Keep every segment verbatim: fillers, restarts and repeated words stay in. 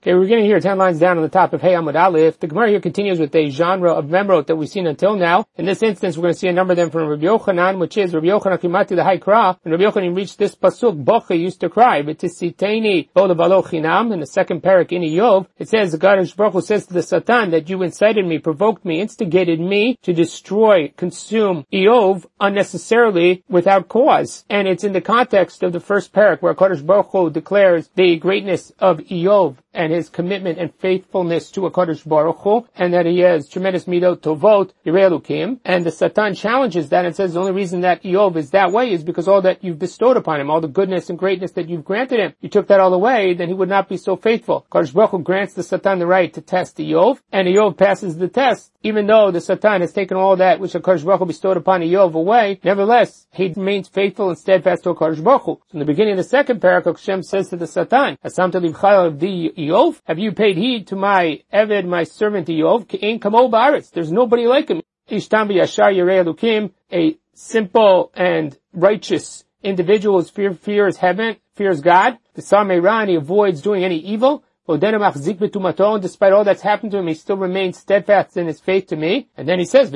Okay, we're getting here ten lines down on the top of Hey Amud Aleph. The Gemara here continues with a genre of memrot that we've seen until now. In this instance, we're going to see a number of them from Rabbi Yochanan, which is Rabbi Yochanan Kimati the High Kra. When Rabbi Yochanan reached this pasuk, Bocha used to cry, V'tisiteni bo levalo chinam. In the second parak in Iyov, it says, the God of Baruch Hu says to the Satan that you incited me, provoked me, instigated me to destroy, consume Iyov unnecessarily without cause. And it's in the context of the first parak where Kadosh Baruch Hu declares the greatness of Iyov and his commitment and faithfulness to HaKadosh Baruch Hu, and that he has tremendous midot tovot, Yirei Elokim, and the Satan challenges that and says the only reason that Iyov is that way is because all that you've bestowed upon him, all the goodness and greatness that you've granted him, you took that all away, then he would not be so faithful. HaKadosh Baruch Hu grants the Satan the right to test Iyov, and Iyov passes the test. Even though the Satan has taken all that which HaKadosh Baruch Hu bestowed upon Iyov away, nevertheless, he remains faithful and steadfast to HaKadosh Baruch Hu. So in the beginning of the second parak, Hashem says to the Satan, Asamta livchai of the Iyov, have you paid heed to my Eved, my servant Iyov? Ke'en kamo ba'aretz. There's nobody like him. Ishtam b'yashar yirei Elokim, a simple and righteous individual who fear, fears heaven, fears God. The Samei Ra, he avoids doing any evil. Despite all that's happened to him, he still remains steadfast in his faith to me. And then he says,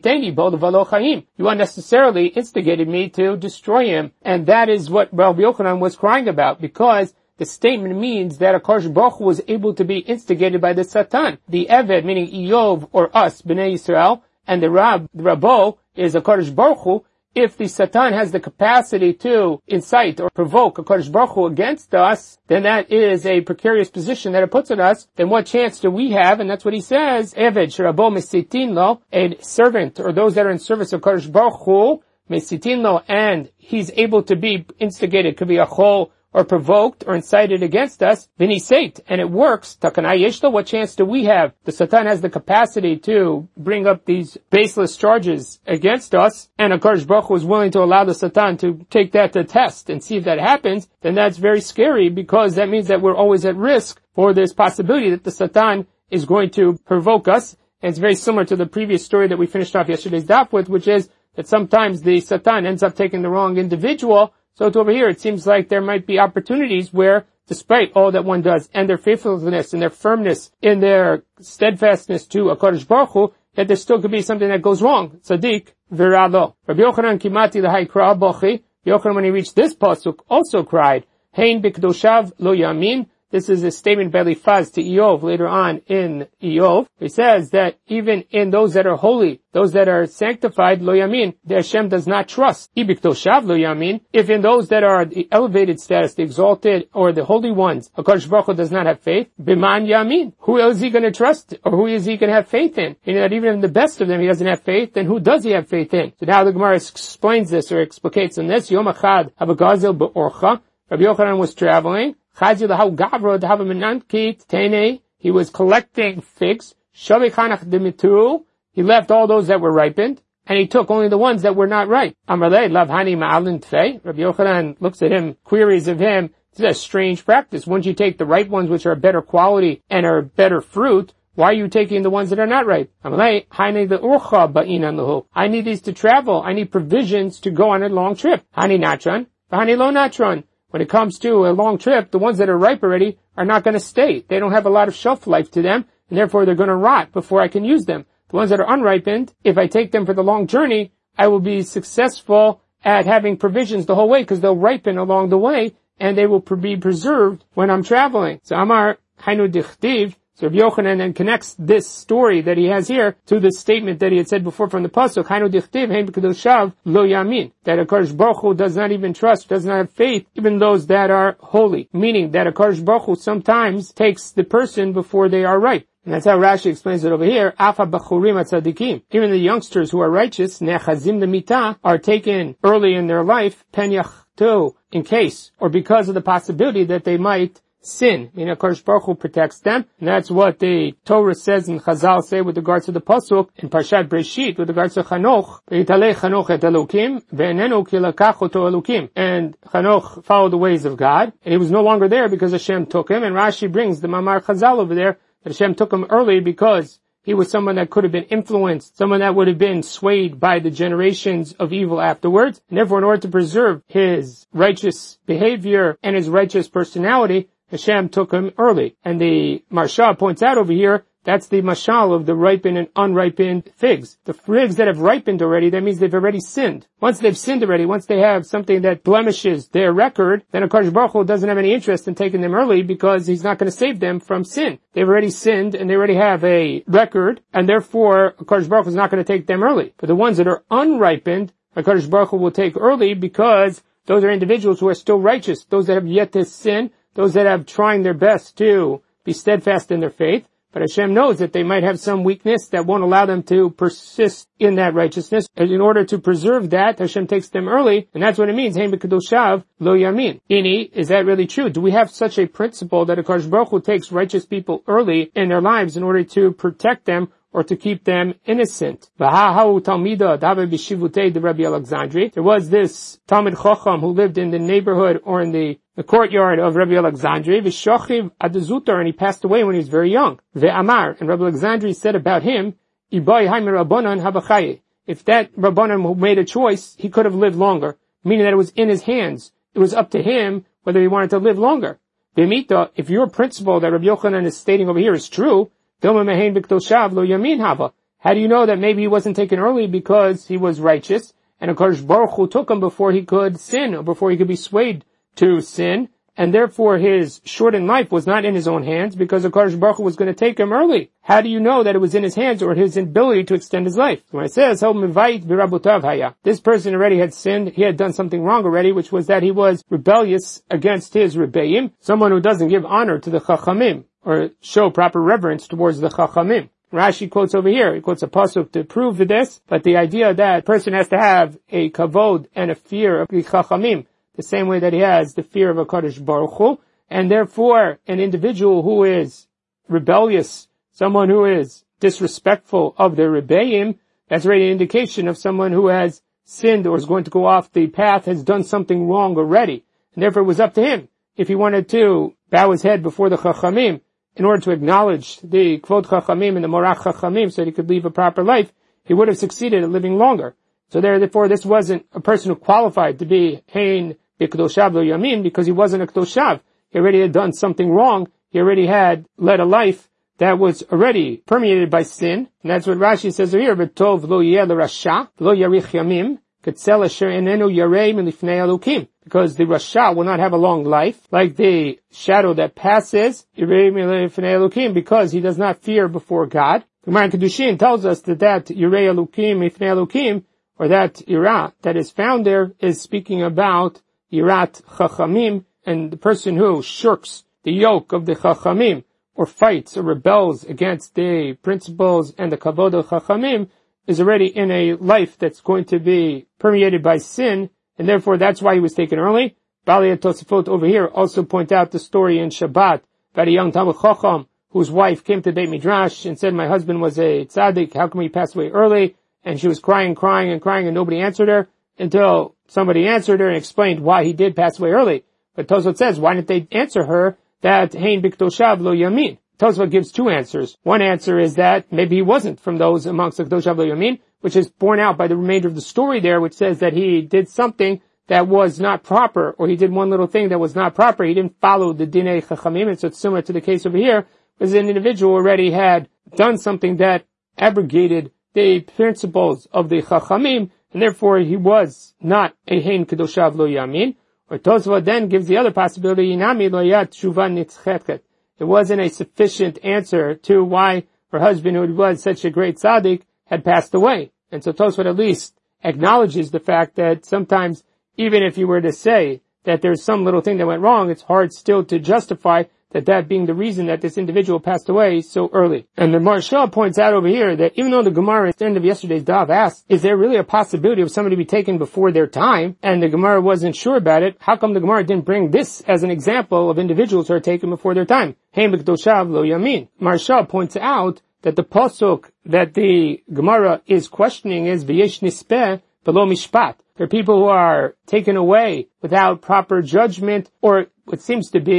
you unnecessarily instigated me to destroy him. And that is what Rabbi Yochanan was crying about, because the statement means that HaKadosh Baruch Hu was able to be instigated by the Satan. The Eved, meaning Iyov or us, Bnei Yisrael, and the Rab, the Rabbo, is HaKadosh Baruch Hu. If the Satan has the capacity to incite or provoke HaKadosh Baruch Hu against us, then that is a precarious position that it puts on us. Then what chance do we have? And that's what he says. Eved sherabo mesitin lo, a servant or those that are in service of HaKadosh Baruch Hu, mesitin lo, and he's able to be instigated, could be a chol, or provoked or incited against us, then he sate, and it works. Takanai yeshlo, what chance do we have? The Satan has the capacity to bring up these baseless charges against us, and HaKadosh Baruch Hu is willing to allow the Satan to take that to test and see if that happens, then that's very scary, because that means that we're always at risk for this possibility that the Satan is going to provoke us. And it's very similar to the previous story that we finished off yesterday's daf with, which is that sometimes the Satan ends up taking the wrong individual. So to over here, it seems like there might be opportunities where, despite all that one does, and their faithfulness, and their firmness, in their steadfastness to HaKadosh Baruch Hu, that there still could be something that goes wrong. Tzaddik v'ralo. Rabbi Yochanan kimati l'hai kra bochi. Yochanan, when he reached this pasuk, also cried, Hein b'kedoshav lo yamin. This is a statement by Eliphaz to Iyov later on in Iyov. He says that even in those that are holy, those that are sanctified, lo yamin, the Hashem does not trust. Ibikdoshav lo yamin. If in those that are the elevated status, the exalted, or the holy ones, HaKadosh Baruch Hu does not have faith, biman yamin. Who is he going to trust, or who is he going to have faith in? Meaning that even in the best of them he doesn't have faith, then who does he have faith in? So now the Gemara explains this, or explicates in this. Yom achad habagazel be'orcha. Rabbi Yochanan was traveling. He was collecting figs. He left all those that were ripened, and he took only the ones that were not ripe. Rabbi Yochanan looks at him, queries of him. This is a strange practice. Wouldn't you take the ripe ones which are better quality and are better fruit? Why are you taking the ones that are not ripe? I need these to travel. I need provisions to go on a long trip. Hani natron, hani lo natron. When it comes to a long trip, the ones that are ripe already are not going to stay. They don't have a lot of shelf life to them, and therefore they're going to rot before I can use them. The ones that are unripened, if I take them for the long journey, I will be successful at having provisions the whole way, because they'll ripen along the way, and they will be preserved when I'm traveling. So Amar Hainu Dichtiv. So Rabbi Yochanan then connects this story that he has here to the statement that he had said before from the pasuk, Hainu dichtiv hein b'kedoshav lo yamin, that HaKadosh Baruch Hu does not even trust, does not have faith, even those that are holy. Meaning that HaKadosh Baruch Hu sometimes takes the person before they are ripe. And that's how Rashi explains it over here. Afa b'churim atzadikim. Even the youngsters who are righteous, nechazim l'mitah, are taken early in their life, pen yachto, in case, or because of the possibility that they might sin. I mean, HaKadosh Baruch Hu protects them. And that's what the Torah says and Chazal say with regards to the Pasuk in Parshat Breshit with regards to Chanoch. V'yitalei Chanoch et Elokim, ve'enenu ki lakach oto Elokim. And Chanoch followed the ways of God, and he was no longer there because Hashem took him. And Rashi brings the Mamar Chazal over there that Hashem took him early because he was someone that could have been influenced, someone that would have been swayed by the generations of evil afterwards. And therefore, in order to preserve his righteous behavior and his righteous personality, Hashem took him early. And the Marsha points out over here, that's the mashal of the ripened and unripened figs. The figs that have ripened already, that means they've already sinned. Once they've sinned already, once they have something that blemishes their record, then HaKadosh Baruch Hu doesn't have any interest in taking them early because he's not going to save them from sin. They've already sinned and they already have a record, and therefore HaKadosh Baruch Hu is not going to take them early. But the ones that are unripened, HaKadosh Baruch Hu will take early because those are individuals who are still righteous, those that have yet to sin, those that have trying their best to be steadfast in their faith. But Hashem knows that they might have some weakness that won't allow them to persist in that righteousness. And in order to preserve that, Hashem takes them early, and that's what it means, Hein b'kedoshav lo yamin. Ini, is that really true? Do we have such a principle that HaKadosh Baruch Hu takes righteous people early in their lives in order to protect them or to keep them innocent? There was this Talmid Chacham who lived in the neighborhood or in the, the courtyard of Rabbi Alexandri, and he passed away when he was very young. Ve'amar, and Rabbi Alexandri said about him, if that Rabbanan who made a choice, he could have lived longer, meaning that it was in his hands. It was up to him whether he wanted to live longer. If your principle that Rabbi Yochanan is stating over here is true, how do you know that maybe he wasn't taken early because he was righteous, and HaKadosh Baruch Hu took him before he could sin, or before he could be swayed to sin, and therefore his shortened life was not in his own hands because HaKadosh Baruch Hu was going to take him early? How do you know that it was in his hands or his ability to extend his life? When it says, this person already had sinned, he had done something wrong already, which was that he was rebellious against his Rebbeim, someone who doesn't give honor to the Chachamim, or show proper reverence towards the Chachamim. Rashi quotes over here, he quotes a pasuk to prove this, but the idea that a person has to have a kavod and a fear of the Chachamim, the same way that he has the fear of HaKadosh Baruch Hu, and therefore an individual who is rebellious, someone who is disrespectful of their Rebbeim, that's already an indication of someone who has sinned or is going to go off the path, has done something wrong already. And therefore it was up to him. If he wanted to bow his head before the Chachamim, in order to acknowledge the Kvod Chachamim and the Morach Chachamim so that he could live a proper life, he would have succeeded at living longer. So therefore this wasn't a person who qualified to be Hein b'kedoshav lo yamin because he wasn't a kedoshav. He already had done something wrong. He already had led a life that was already permeated by sin. And that's what Rashi says here, V'tov lo yeh l'rasha, lo yarich yamim, ketzel asher enenu yarei milifnei Elokim. Because the Rasha will not have a long life, like the shadow that passes, because he does not fear before God. The Gemara in Kedushin tells us that that Yirei Elokim, Mifnei Elokim, or that Ira that is found there is speaking about Yirat Chachamim, and the person who shirks the yoke of the Chachamim, or fights or rebels against the principles and the Kavod of Chachamim, is already in a life that's going to be permeated by sin, and therefore that's why he was taken early. Bali and Tosafot over here also point out the story in Shabbat about a young Talmid Chacham whose wife came to Beit Midrash and said, my husband was a tzaddik, how come he passed away early? And she was crying, crying, and crying, and nobody answered her until somebody answered her and explained why he did pass away early. But Tosafot says, why didn't they answer her that Hein b'kedoshav lo yamin? Tosafot gives two answers. One answer is that maybe he wasn't from those amongst the kedoshav lo yamin, which is borne out by the remainder of the story there, which says that he did something that was not proper, or he did one little thing that was not proper. He didn't follow the Dinei Chachamim, and so it's similar to the case over here, because an individual already had done something that abrogated the principles of the Chachamim, and therefore he was not a Hein Kedoshav Lo Yamin. Or Tosafot then gives the other possibility, Inami Lo Yat Tshuva Nitzcheket. It wasn't a sufficient answer to why her husband, who was such a great tzaddik, had passed away. And so Tosafot at least acknowledges the fact that sometimes, even if you were to say that there's some little thing that went wrong, it's hard still to justify that that being the reason that this individual passed away so early. And the Marsha points out over here that even though the Gemara at the end of yesterday's daf asked, is there really a possibility of somebody to be taken before their time? And the Gemara wasn't sure about it. How come the Gemara didn't bring this as an example of individuals who are taken before their time? Hein b'kedoshav lo yamin. Marsha points out that the pasuk that the Gemara is questioning is v'yesh nispeh below mishpat. There are people who are taken away without proper judgment, or what seems to be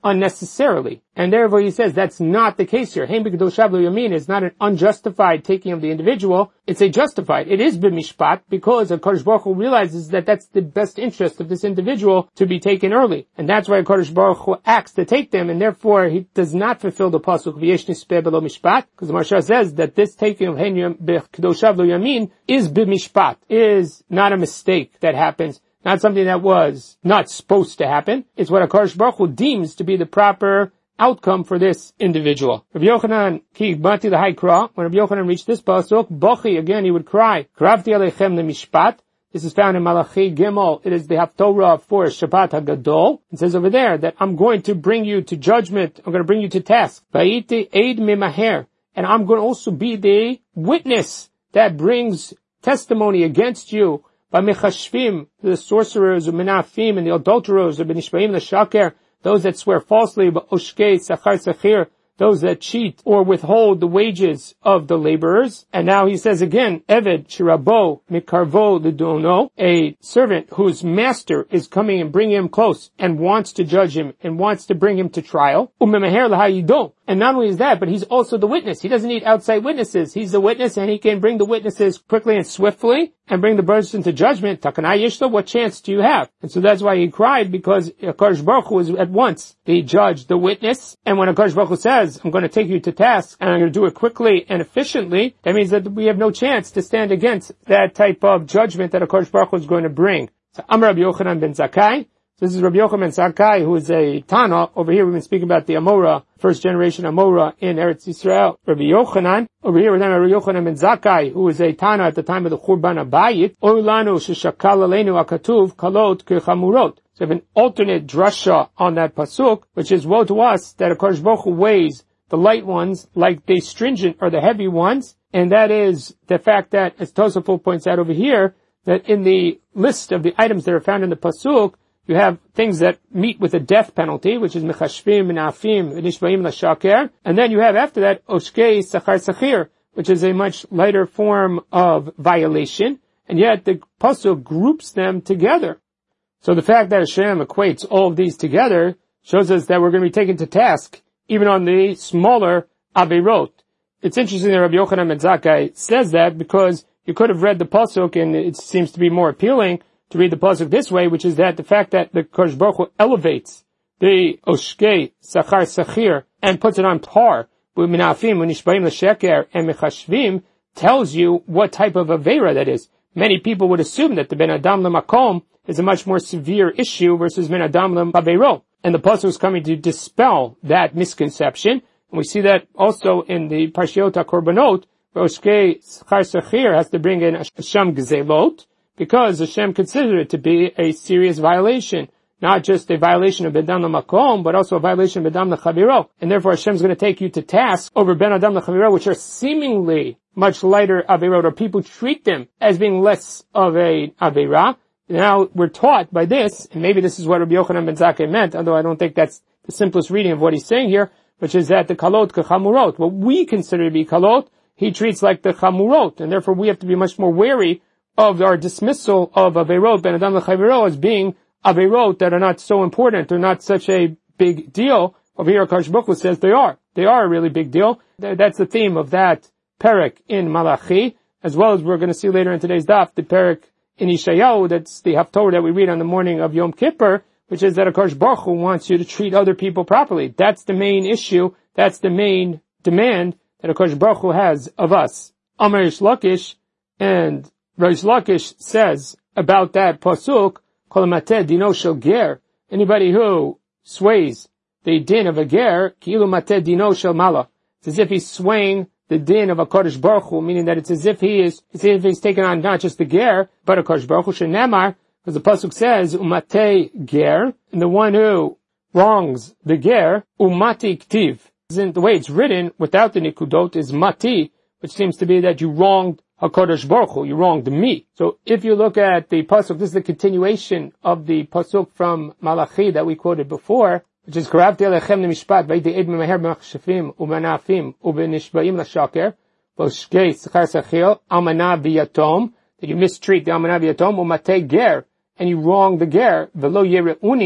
unnecessarily. And therefore he says that's not the case here. Hein b'kedoshav lo yamin is not an unjustified taking of the individual. It's a justified. It is b'mishpat because HaKadosh Baruch Hu realizes that that's the best interest of this individual to be taken early. And that's why HaKadosh Baruch Hu acts to take them, and therefore he does not fulfill the pasuk v'yesh nispeh b'lo mishpat, because the Maharsha says that this taking of Hein b'kedoshav lo yamin is b'mishpat, is not a mistake that happens. Not something that was not supposed to happen. It's what HaKadosh Baruch Hu deems to be the proper outcome for this individual. Rabbi Yochanan, ki bati l'haikra, when Rabbi Yochanan reached this pasuk, bochi, again he would cry, kravti aleichem lemishpat. This is found in Malachi Gimel. It is the Haftorah for Shabbat HaGadol. It says over there that I'm going to bring you to judgment. I'm going to bring you to task. Vayiti eid mimaher. And I'm going to also be the witness that brings testimony against you. B'mechashvim, the sorcerers, or menafim, and the adulterers, or b'nishbaim l'shaker, those that swear falsely, b'oshkei sachar sachir, those that cheat or withhold the wages of the laborers. And now he says again, Eved shirabo mikarvo l'dono, a servant whose master is coming and bringing him close and wants to judge him and wants to bring him to trial. Umemeher l'hayido. And not only is that, but he's also the witness. He doesn't need outside witnesses. He's the witness, and he can bring the witnesses quickly and swiftly and bring the person to judgment. Takanai yishlo, what chance do you have? And so that's why he cried, because HaKadosh Baruch Hu is at once the judge, the witness. And when HaKadosh Baruch Hu says, I'm going to take you to task, and I'm going to do it quickly and efficiently, that means that we have no chance to stand against that type of judgment that HaKadosh Baruch Hu is going to bring. So Amar Rabbi Yochanan ben Zakkai. So this is Rabbi Yochanan ben Zakkai, who is a Tana. Over here we've been speaking about the Amora, first generation Amora in Eretz Yisrael. Rabbi Yochanan, over here we're talking about Rabbi Yochanan ben Zakkai, who was a Tana at the time of the Churban Abayit. Oilanu sheshakal aleinu akatuv kalot kechamurot. So we have an alternate drasha on that pasuk, which is, woe to us that HaKadosh Baruch Hu weighs the light ones like the stringent or the heavy ones. And that is the fact that, as Tosafot points out over here, that in the list of the items that are found in the pasuk, you have things that meet with a death penalty, which is mechashvim, menafim, nishbaim l'shaker. And then you have after that, oshkei sachar sachir, which is a much lighter form of violation. And yet the pasuk groups them together. So the fact that Hashem equates all of these together shows us that we're going to be taken to task, even on the smaller averot. It's interesting that Rabbi Yochanan ben Zakkai says that, because you could have read the pasuk, and it seems to be more appealing to read the pasuk this way, which is that the fact that the Kodesh Baruch Hu elevates the oshkei sachar sachir and puts it on par with menafim, unishbaim l'sheker, and mechashvim, tells you what type of avera that is. Many people would assume that the ben adam l'makom is a much more severe issue versus ben adam l'avero, and the pasuk is coming to dispel that misconception. And we see that also in the Parshiot HaKorbanot, where oshkei sachar sachir has to bring in Hashem gzelot, because Hashem considered it to be a serious violation, not just a violation of Ben Adam L'Makom, but also a violation of Ben Adam L'Chaviro. And therefore Hashem is going to take you to task over Ben Adam L'Chaviro, which are seemingly much lighter Averot, or people treat them as being less of a Avera. Now we're taught by this, and maybe this is what Rabbi Yochanan ben Zakkai meant, although I don't think that's the simplest reading of what he's saying here, which is that the kalot kechamurot, what we consider to be kalot, he treats like the chamurot, and therefore we have to be much more wary of our dismissal of Averot, Ben Adam L'Chaviro, as being Averot that are not so important, or not such a big deal. Over here, HaKadosh Baruch Hu says they are. They are a really big deal. That's the theme of that perek in Malachi, as well as we're going to see later in today's daf, the perek in Yeshayahu, that's the Haftorah that we read on the morning of Yom Kippur, which is that HaKadosh Baruch Hu wants you to treat other people properly. That's the main issue. That's the main demand that HaKadosh Baruch Hu has of us. Amar Rish Lakish, and Rish Lakish says about that pasuk, Kol mateh dino shel ger, anybody who sways the din of a ger, ki'ilu mateh dino shel mala. It's as if he's swaying the din of a Kodesh Baruch Hu, meaning that it's as if he is, it's as if he's taken on not just the ger, but a Kodesh Baruch Hu, shenemar, because the pasuk says, umateh ger, and the one who wrongs the ger, umati ktiv. The way it's written, without the nikudot, is mati, which seems to be that you wronged HaKadosh Baruch Hu, you wronged me. So if you look at the pasuk, this is the continuation of the pasuk from Malachi that we quoted before, which is Karavti Alechem Nemishpat, Vaydi Ed Memeher B'machshafim U'manafim U'benishbaim L'shaker V'oshkei Sachar Sachil Almana V'yatom, that you mistreat the Almana V'yatom U'matei Ger, and you wrong the Ger V'lo Yere'uni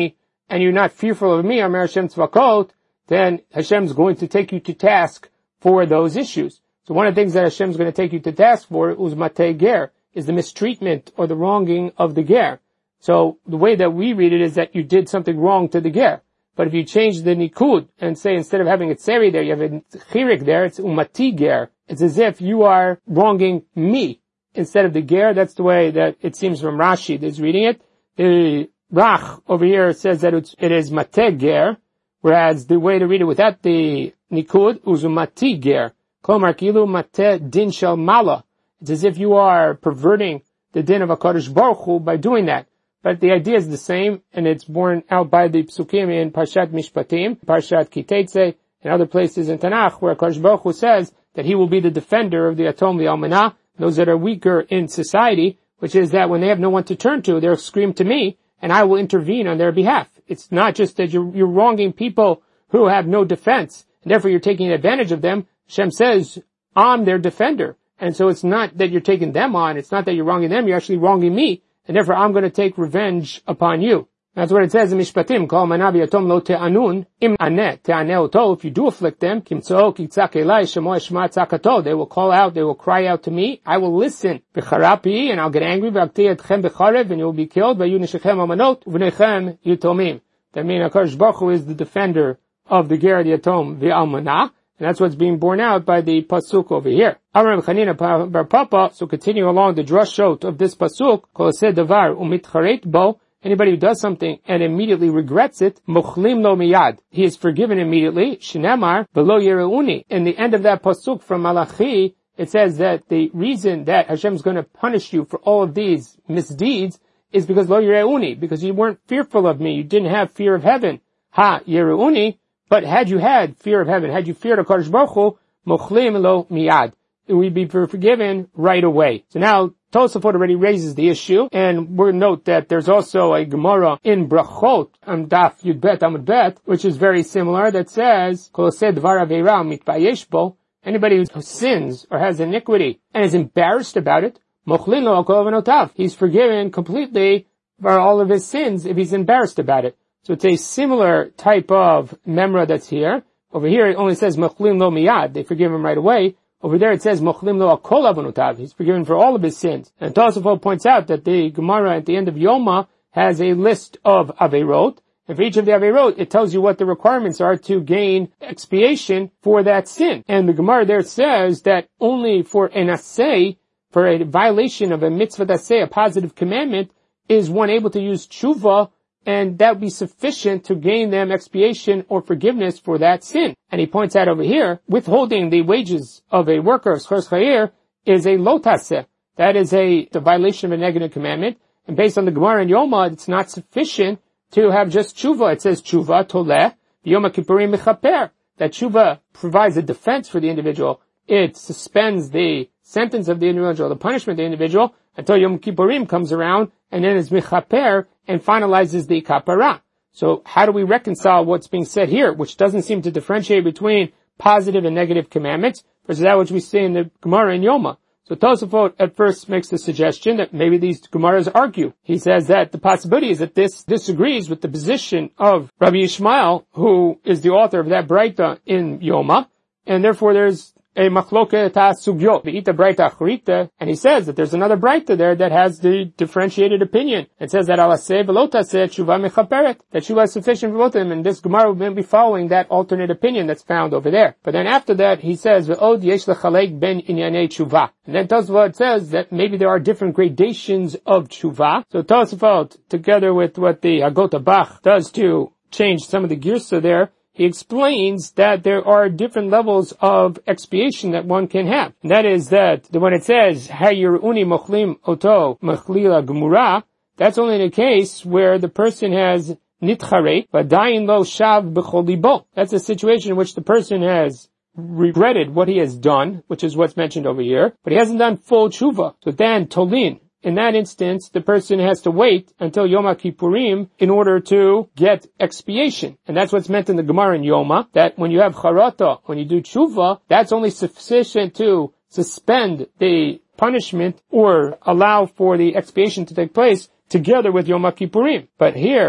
and you're not fearful of me, Amar Hashem Tzvakot, then Hashem's going to take you to task for those issues. So one of the things that Hashem's going to take you to task for, uzmatei ger, is the mistreatment or the wronging of the ger. So the way that we read it is that you did something wrong to the ger. But if you change the nikud and say instead of having a tseri there, you have a chirik there, it's umati ger. It's as if you are wronging me instead of the ger. That's the way that it seems from Rashi that's reading it. The Rach over here says that it's, it is mateh ger, whereas the way to read it without the nikud, uzumati ger. Klomar kilu mateh din shel mala. It's as if you are perverting the din of HaKadosh Baruch Hu by doing that. But the idea is the same, and it's borne out by the psukim in Parshat Mishpatim, Parshat Kiteitzei, and other places in Tanakh, where HaKadosh Baruch Hu says that he will be the defender of the Atom V'Almanah, those that are weaker in society, which is that when they have no one to turn to, they'll scream to me, and I will intervene on their behalf. It's not just that you're, you're wronging people who have no defense, and therefore you're taking advantage of them. Hashem says, I'm their defender. And so it's not that you're taking them on, it's not that you're wronging them, you're actually wronging me, and therefore I'm going to take revenge upon you. That's what it says in Mishpatim, Kol manavi atom lo te'anun, im aneh, te'aneh oto, if you do afflict them, kimtso kitzak elai, shemo eshma tzakato, they will call out, they will cry out to me, I will listen, v'charapi, and I'll get angry, v'akti etchem b'charev, and you will be killed, v'yu neshechem amanot, v'nechem yutomim. That means HaKadosh Baruch Hu is the defender of the ger, the atom, the almanah, and that's what's being borne out by the pasuk over here. Amar Chanina bar Papa, so continue along the drashot of this pasuk, kol aseh davar umitcharet bo, anybody who does something and immediately regrets it, mochlim lo miyad, he is forgiven immediately, shenamar v'lo yereuni. In the end of that pasuk from Malachi, it says that the reason that Hashem is going to punish you for all of these misdeeds is because lo yereuni, because you weren't fearful of me, you didn't have fear of heaven. Ha yereuni. But had you had fear of heaven, had you feared HaKadosh Baruch Hu, mochlim lo miyad, it would be forgiven right away. So now, Tosafot already raises the issue, and we'll note that there's also a Gemara in Brachot, on Daf Yud Bet Amud Bet, which is very similar, that says, Kol aseh dvar aveira mitbayesh bo, anybody who sins or has iniquity and is embarrassed about it, mochlim lo kol avanotav, he's forgiven completely for all of his sins if he's embarrassed about it. So it's a similar type of memra that's here. Over here it only says mochlim lo miyad, they forgive him right away. Over there it says mochlim lo akol avonotav, he's forgiven for all of his sins. And Tosafot points out that the Gemara at the end of Yoma has a list of averot, and for each of the averot it tells you what the requirements are to gain expiation for that sin. And the Gemara there says that only for an aseh, for a violation of a mitzvah aseh, a positive commandment, is one able to use tshuva, and that would be sufficient to gain them expiation or forgiveness for that sin. And he points out over here, withholding the wages of a worker, schos chayir, is a lo taseh. That is a, a violation of a negative commandment. And based on the Gemara in Yoma, it's not sufficient to have just tshuva. It says tshuva toleh, Yom Kippurim mechaper. That tshuva provides a defense for the individual. It suspends the sentence of the individual, the punishment of the individual, until Yom Kippurim comes around, and then is mechaper, and finalizes the kapara. So how do we reconcile what's being said here, which doesn't seem to differentiate between positive and negative commandments, versus that which we see in the Gemara in Yoma? So Tosafot at first makes the suggestion that maybe these Gemaras argue. He says that the possibility is that this disagrees with the position of Rabbi Yishmael, who is the author of that Braita in Yoma, and therefore there's a machloket sugyo, v'ita braita achrita, and he says that there's another braita there that has the differentiated opinion. It says that alaseh v'lotaseh tshuva mechaperet, that tshuva is sufficient for both of them, and this Gemara will be following that alternate opinion that's found over there. But then after that, he says v'od yesh lechalek ben inyanei tshuva, and then Tosafot says that maybe there are different gradations of tshuva. So Tosafot, together with what the Agota Bach does to change some of the girsa there, he explains that there are different levels of expiation that one can have. And that is that when it says, Hayiruni mochlim oto mechlila gemura, that's only in a case where the person has nitcharei, but dayin lo shav b'chol libo. That's a situation in which the person has regretted what he has done, which is what's mentioned over here, but he hasn't done full tshuva. So then, tolin. In that instance, the person has to wait until Yom Kippurim in order to get expiation. And that's what's meant in the Gemara in Yoma, that when you have charata, when you do tshuva, that's only sufficient to suspend the punishment or allow for the expiation to take place together with Yom Kippurim. But here,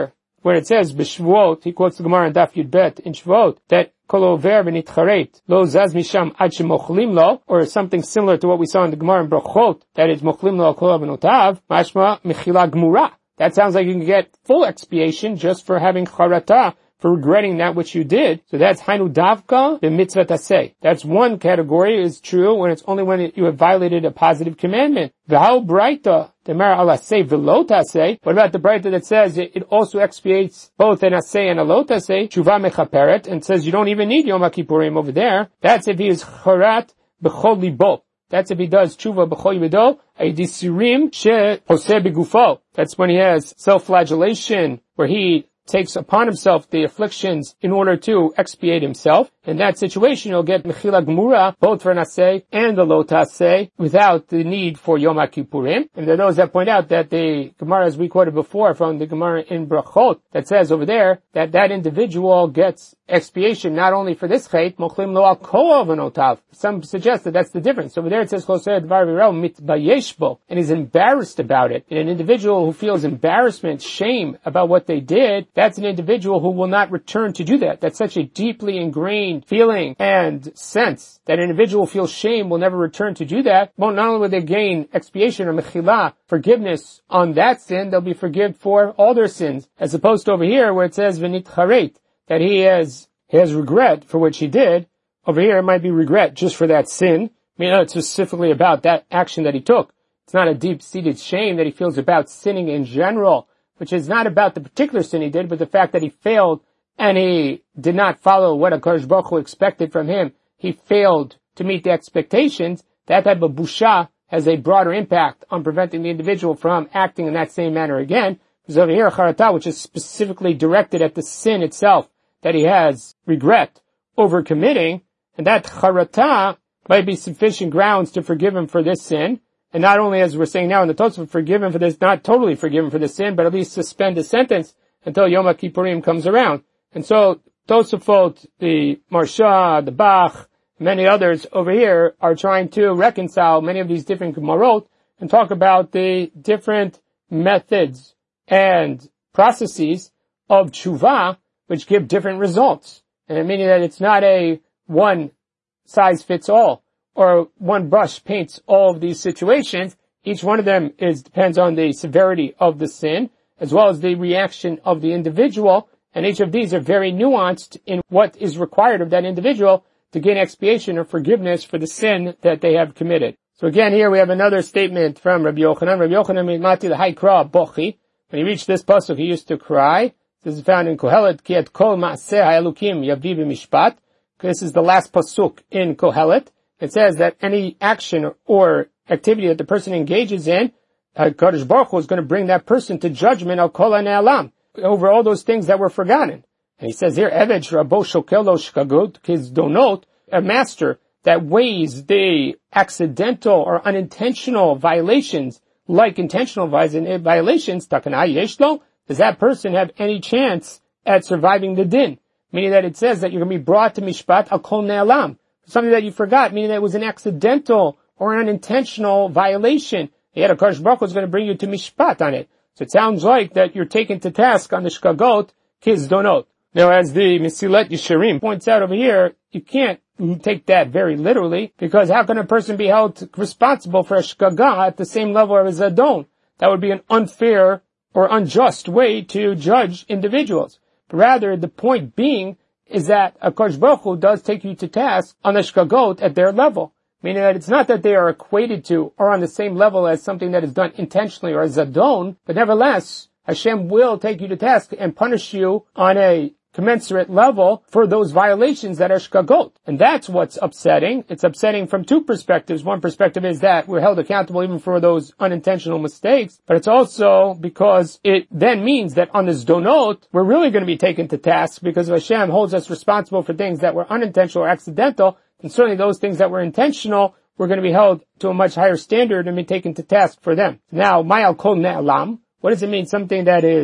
when it says b'shvuot, he quotes the Gemara in Daf Yud Bet in Shvuot, that kol over v'nitcharet lo zaz misham ad shemochlim lo, or something similar to what we saw in the Gemara in Brachot, that is mochlim lo al kol avnotav, mashma mechila gmura. That sounds like you can get full expiation just for having charata, for regretting that which you did. So that's hainu davka the mitzvah taseh. That's one category is true when it's only when you have violated a positive commandment. V'hau braita demar ala say v'lo taseh. What about the braita that says it, it also expiates both an aseh and a lo taseh? Tshuva mechaperet, and says you don't even need Yom Kippurim over there. That's if he is charat b'chol libo. That's if he does tshuva b'chol yido, a disirim she poseh b'gufo. That's when he has self-flagellation, where he takes upon himself the afflictions in order to expiate himself. In that situation, he'll get mechila gemura, both for an aseh and the lo taseh, without the need for Yom Kippurim. And there are those that point out that the Gemara, as we quoted before from the Gemara in Brachot, that says over there that that individual gets expiation not only for this chait, mochlim lo al kol avnotav. Some suggest that that's the difference. Over there it says choseh dvar v'rao mitbayesh bo, and is embarrassed about it. And an individual who feels embarrassment, shame about what they did, that's an individual who will not return to do that. That's such a deeply ingrained feeling and sense that an individual feels shame, will never return to do that. Well, not only will they gain expiation or mechila, forgiveness on that sin, they'll be forgiven for all their sins. As opposed to over here where it says v'nitcharet, that he has, he has regret for which he did. Over here it might be regret just for that sin. I mean, it's specifically about that action that he took. It's not a deep-seated shame that he feels about sinning in general, which is not about the particular sin he did, but the fact that he failed and he did not follow what HaKadosh Baruch Hu expected from him. He failed to meet the expectations. That type of busha has a broader impact on preventing the individual from acting in that same manner again. Because over here, charata, which is specifically directed at the sin itself, that he has regret over committing, and that charata might be sufficient grounds to forgive him for this sin. And not only, as we're saying now in the Tosafot, forgive him for this, not totally forgive him for this sin, but at least suspend the sentence until Yom Kippurim comes around. And so, Tosafot, the Marsha, the Bach, many others over here are trying to reconcile many of these different Gemarot and talk about the different methods and processes of tshuva which give different results. And meaning that it's not a one size fits all, or one brush paints all of these situations. Each one of them is depends on the severity of the sin, as well as the reaction of the individual, and each of these are very nuanced in what is required of that individual to gain expiation or forgiveness for the sin that they have committed. So again, here we have another statement from Rabbi Yochanan. Rabbi Yochanan mati l'haikra bochi. When he reached this pasuk, he used to cry. This is found in Kohelet, ki et kol ma'aseh ha'elukim yavi b'mishpat. This is the last pasuk in Kohelet. It says that any action or activity that the person engages in, HaKadosh Baruch Hu is going to bring that person to judgment al kol ha'ne'alam, over all those things that were forgotten. And he says here, Eved Rabo Shokelo Shkagot Kizdonot, a master that weighs the accidental or unintentional violations like intentional violations, Takana Yeshlo, does that person have any chance at surviving the din? Meaning that it says that you're going to be brought to Mishpat al Kol Ne'alam, something that you forgot, meaning that it was an accidental or an unintentional violation. Yet HaKadosh Baruch Hu is going to bring you to Mishpat on it. So it sounds like that you're taken to task on the Shkagot Kizdonot. Now, as the Mesilat Yesharim points out over here, you can't take that very literally, because how can a person be held responsible for a shkaga at the same level as a don? That would be an unfair or unjust way to judge individuals. But rather, the point being is that HaKadosh Baruch Hu does take you to task on the shkagot at their level. Meaning that it's not that they are equated to or on the same level as something that is done intentionally or as a don, but nevertheless, Hashem will take you to task and punish you on a commensurate level for those violations that are shkagot. And that's what's upsetting. It's upsetting from two perspectives. One perspective is that we're held accountable even for those unintentional mistakes, but it's also because it then means that on the zdonot, we're really going to be taken to task, because if Hashem holds us responsible for things that were unintentional or accidental, and certainly those things that were intentional, we're going to be held to a much higher standard and be taken to task for them. Now, Ma'al Kol Ne'alam, what does it mean? Something that is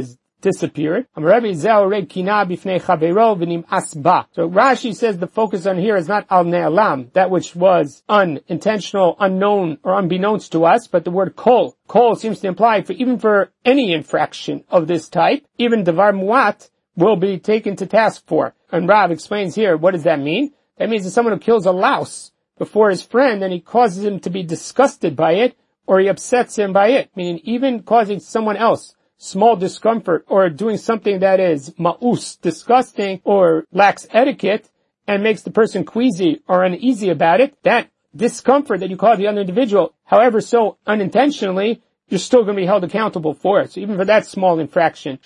disappeared. So Rashi says the focus on here is not al ne'alam, that which was unintentional, unknown, or unbeknownst to us, but the word kol. Kol seems to imply for even for any infraction of this type, even davar muat will be taken to task for. And Rav explains here, what does that mean? That means that someone who kills a louse before his friend and he causes him to be disgusted by it, or he upsets him by it, meaning even causing someone else small discomfort, or doing something that is ma'us, disgusting, or lacks etiquette, and makes the person queasy or uneasy about it, that discomfort that you cause the other individual, however so unintentionally, you're still going to be held accountable for it. So even for that small infraction.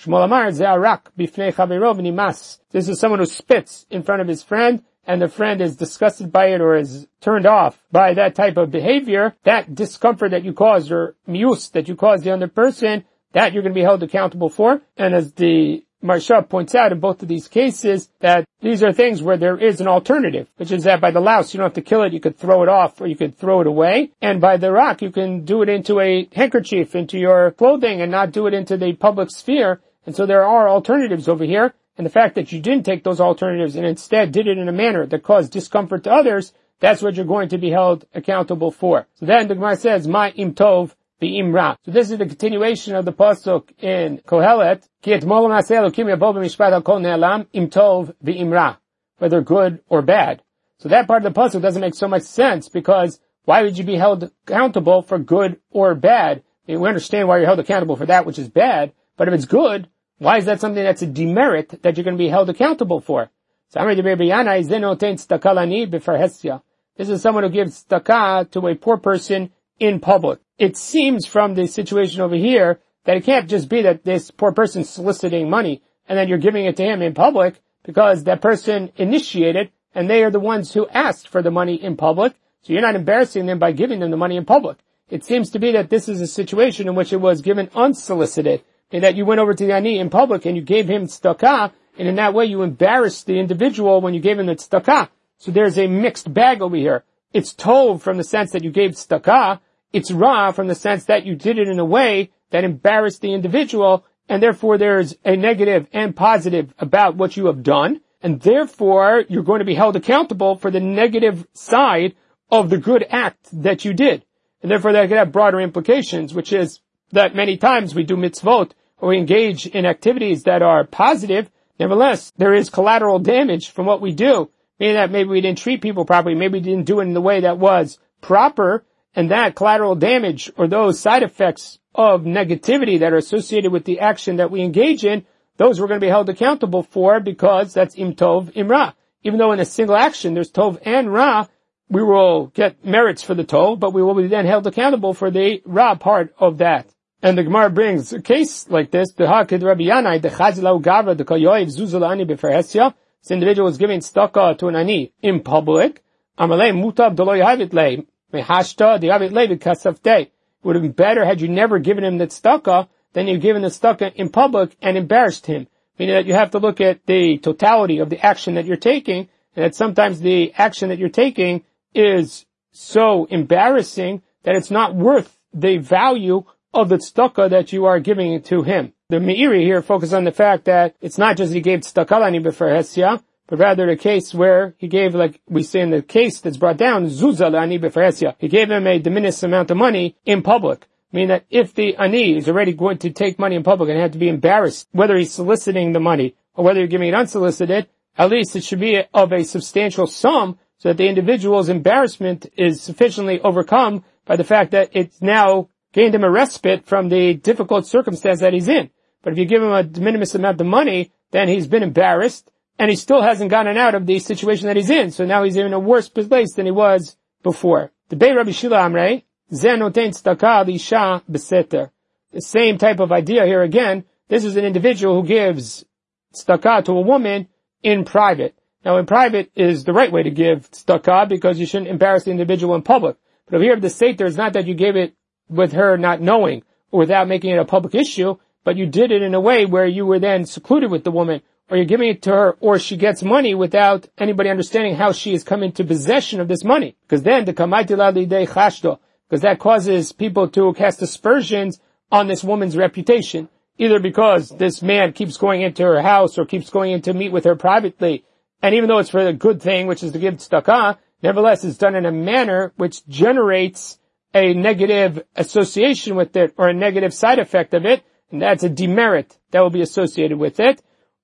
This is someone who spits in front of his friend, and the friend is disgusted by it or is turned off by that type of behavior. That discomfort that you caused, or mius that you caused the other person, that you're going to be held accountable for. And as the Marsha points out in both of these cases, that these are things where there is an alternative, which is that by the louse, you don't have to kill it, you could throw it off, or you could throw it away. And by the rock, you can do it into a handkerchief, into your clothing, and not do it into the public sphere. And so there are alternatives over here. And the fact that you didn't take those alternatives and instead did it in a manner that caused discomfort to others, that's what you're going to be held accountable for. So then the Gemara says, Ma im tov v'im ra. So this is the continuation of the pasuk in Kohelet, Ki etmol ma'aseh Elokim yavo b'mishpat al kol ne'alam im tov v'im ra, whether good or bad. So that part of the pasuk doesn't make so much sense, because why would you be held accountable for good or bad? I mean, we understand why you're held accountable for that which is bad, but if it's good, why is that something that's a demerit that you're going to be held accountable for? This is someone who gives tzedakah to a poor person in public. It seems from the situation over here that it can't just be that this poor person's soliciting money and then you're giving it to him in public, because that person initiated and they are the ones who asked for the money in public. So you're not embarrassing them by giving them the money in public. It seems to be that this is a situation in which it was given unsolicited, and that you went over to the ani in public and you gave him tzedakah, and in that way you embarrassed the individual when you gave him the tzedakah. So there's a mixed bag over here. It's tov from the sense that you gave tzedakah. It's ra from the sense that you did it in a way that embarrassed the individual, and therefore there's a negative and positive about what you have done, and therefore you're going to be held accountable for the negative side of the good act that you did. And therefore that could have broader implications, which is that many times we do mitzvot, or we engage in activities that are positive. Nevertheless, there is collateral damage from what we do, meaning that maybe we didn't treat people properly, maybe we didn't do it in the way that was proper, and that collateral damage, or those side effects of negativity that are associated with the action that we engage in, those we're going to be held accountable for, because that's im tov, im ra. Even though in a single action there's tov and ra, we will get merits for the tov, but we will be then held accountable for the ra part of that. And the Gemara brings a case like this. The Hakid Rabbi Yanai, the Chazilau Gavra, the Koyoiv Zuzul Ani B'Ferhesia. This individual is giving tzedakah to an ani in public. Amalei mutab delo yahavit lei mehashta dihavit lei v'kasaftei. It would have been better had you never given him the tzedakah than you given the tzedakah in public and embarrassed him. Meaning that you have to look at the totality of the action that you're taking, and that sometimes the action that you're taking is so embarrassing that it's not worth the value of the tzedakah that you are giving to him. The Meiri here focuses on the fact that it's not just he gave tzedakah ani b'ferhesia, but rather a case where he gave, like we say in the case that's brought down, zuzah ani b'ferhesia. He gave him a diminished amount of money in public. Meaning that if the ani is already going to take money in public and had to be embarrassed, whether he's soliciting the money or whether you're giving it unsolicited, at least it should be of a substantial sum, so that the individual's embarrassment is sufficiently overcome by the fact that it's now gained him a respite from the difficult circumstance that he's in. But if you give him a de minimis amount of money, then he's been embarrassed, and he still hasn't gotten out of the situation that he's in. So now he's in a worse place than he was before. The Bei Rabbi Shila Amrei, Zeh noten tzedakah l'isha b'seter. The same type of idea here again. This is an individual who gives tzedakah to a woman in private. Now in private is the right way to give tzedakah, because you shouldn't embarrass the individual in public. But over here the seter is not that you gave it with her not knowing, or without making it a public issue, but you did it in a way where you were then secluded with the woman, or you're giving it to her, or she gets money without anybody understanding how she has come into possession of this money. Because then, the kamaiti la lidei chashdo, because that causes people to cast aspersions on this woman's reputation. either because this man keeps going into her house or keeps going in to meet with her privately, and even though it's for the good thing, which is to give tzedakah, nevertheless it's done in a manner which generates a negative association with it, or a negative side effect of it, and that's a demerit that will be associated with it.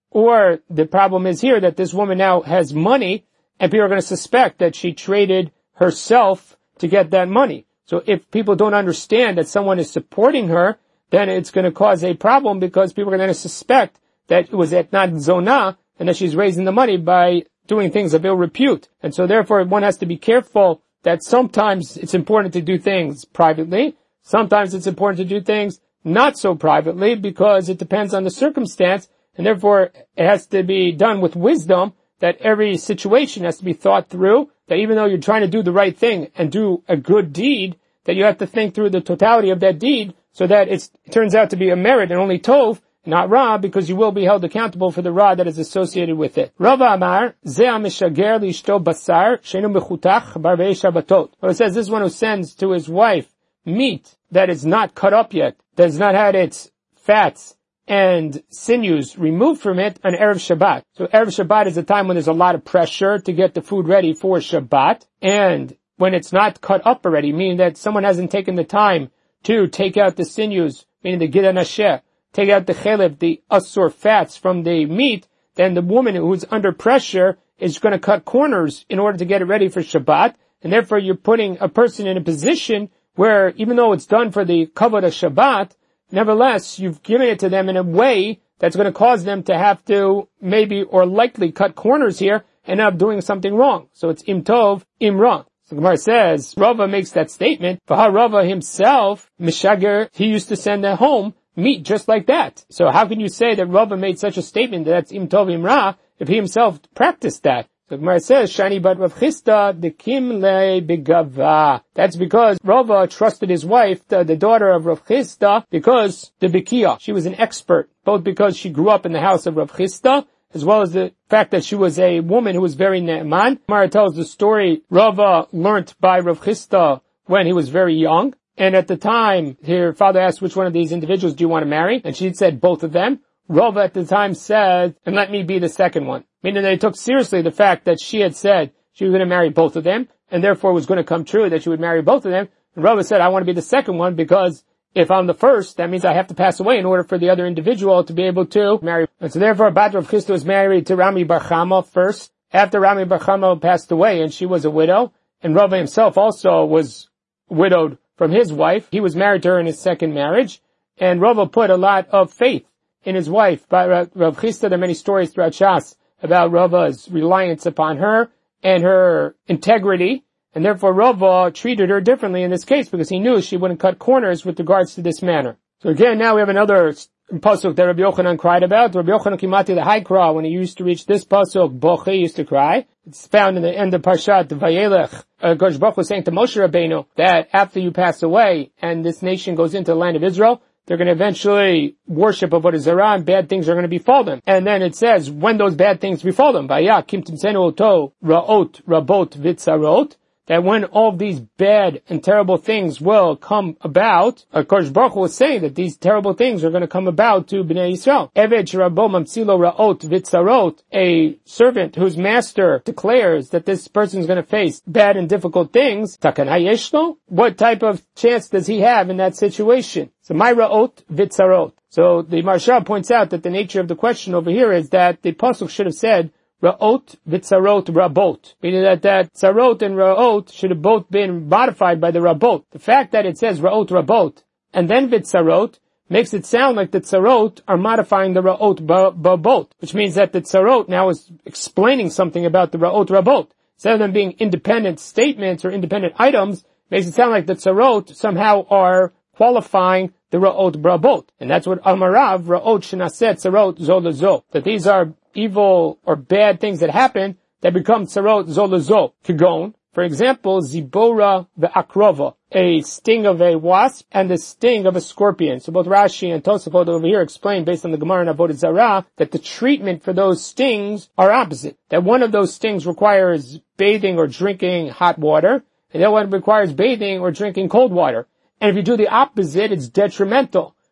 Or the problem is here that this woman now has money, and people are going to suspect that she traded herself to get that money. So if people don't understand that someone is supporting her, then it's going to cause a problem, because people are going to suspect that it was etnat zonah, and that she's raising the money by doing things of ill repute. And so therefore one has to be careful that sometimes it's important to do things privately. Sometimes it's important to do things not so privately, because it depends on the circumstance, and therefore it has to be done with wisdom, that every situation has to be thought through, that even though you're trying to do the right thing and do a good deed, that you have to think through the totality of that deed, so that it's, it turns out to be a merit and only tov, not ra, because you will be held accountable for the ra that is associated with it. Rava Amar, Zeh mishager lishto basar, shenu mechutach barbei shabbatot. Well, it says this one who sends to his wife meat that is not cut up yet, that has not had its fats and sinews removed from it on Erev Shabbat. So Erev Shabbat is a time when there's a lot of pressure to get the food ready for Shabbat, and when it's not cut up already, meaning that someone hasn't taken the time to take out the sinews, meaning the Gida Nasheh, take out the chelev, the asur fats from the meat, then the woman who's under pressure is going to cut corners in order to get it ready for Shabbat, and therefore you're putting a person in a position where, even though it's done for the kavod of Shabbat, nevertheless, you've given it to them in a way that's going to cause them to have to maybe or likely cut corners here and end up doing something wrong. So it's im tov, im ra. So Gemara says, Rava makes that statement. V'ha Rava himself, mishager, he used to send at home meat just like that. So how can you say that Rava made such a statement that that's im tov, im ra, if he himself practiced that? So Gemara says, Shani bat Rav Chisda dekim le begava. That's because Rava trusted his wife, the, the daughter of Rav Chisda, because the Bekiah, she was an expert, both because she grew up in the house of Rav Chisda, as well as the fact that she was a woman who was very ne'eman. Gemara tells the story, Rava learnt by Rav Chisda when he was very young, and at the time, her father asked, which one of these individuals do you want to marry? And she said, both of them. Rava at the time said, and let me be the second one. Meaning they took seriously the fact that she had said she was going to marry both of them, and therefore it was going to come true that she would marry both of them. And Rava said, I want to be the second one, because if I'm the first, that means I have to pass away in order for the other individual to be able to marry. And so therefore, Bat Rav Chisda was married to Rami Bar Chama first. After Rami Bar Chama passed away, and she was a widow, and Rava himself also was widowed from his wife. He was married to her in his second marriage, and Rava put a lot of faith in his wife. By Rav Chisda, there are many stories throughout Shas about Rava's reliance upon her and her integrity, and therefore Rava treated her differently in this case, because he knew she wouldn't cut corners with regards to this manner. So again, now we have another pasuk that Rabbi Yochanan cried about. Rabbi Yochanan Kimati the Haikra, when he used to reach this pasuk, Bochi used to cry. It's found in the end of Parshat Vayelech. Uh, Gosh Baruch was saying to Moshe Rabbeinu that after you pass away and this nation goes into the land of Israel, they're going to eventually worship Avodah Zarah, and bad things are going to befall them. And then it says, when those bad things befall them, Vaya Kim Timsenu Oto Ra'ot Rabot Vitzarot, that when all of these bad and terrible things will come about, Kodesh Baruch Hu was saying that these terrible things are going to come about to Bnei Yisrael. Eved Shirabo Mamsilo Ra'ot Vitzarot, a servant whose master declares that this person is going to face bad and difficult things, Takan Hayeshlo, what type of chance does he have in that situation? So my Ra'ot Vitzarot. So the Maharsha points out that the nature of the question over here is that the pasuk should have said Ra'ot v'tzarot rabot, meaning that that tzarot and ra'ot should have both been modified by the rabot. The fact that it says ra'ot rabot and then v'tzarot makes it sound like the tzarot are modifying the ra'ot babot, which means that the tzarot now is explaining something about the ra'ot rabot. Instead of them being independent statements or independent items, makes it sound like the tzarot somehow are qualifying the ra'ot rabot. And that's what Amarav, ra'ot shenaset tzarot zo lezo, that these are evil or bad things that happen that become tzarot zo lezo. Kigon, for example, zibora ve'akrova, a sting of a wasp and the sting of a scorpion. So both Rashi and Tosafot over here explain, based on the Gemara and Avodah Zarah, that the treatment for those stings are opposite. That one of those stings requires bathing or drinking hot water, and the other one requires bathing or drinking cold water. And if you do the opposite, it's detrimental.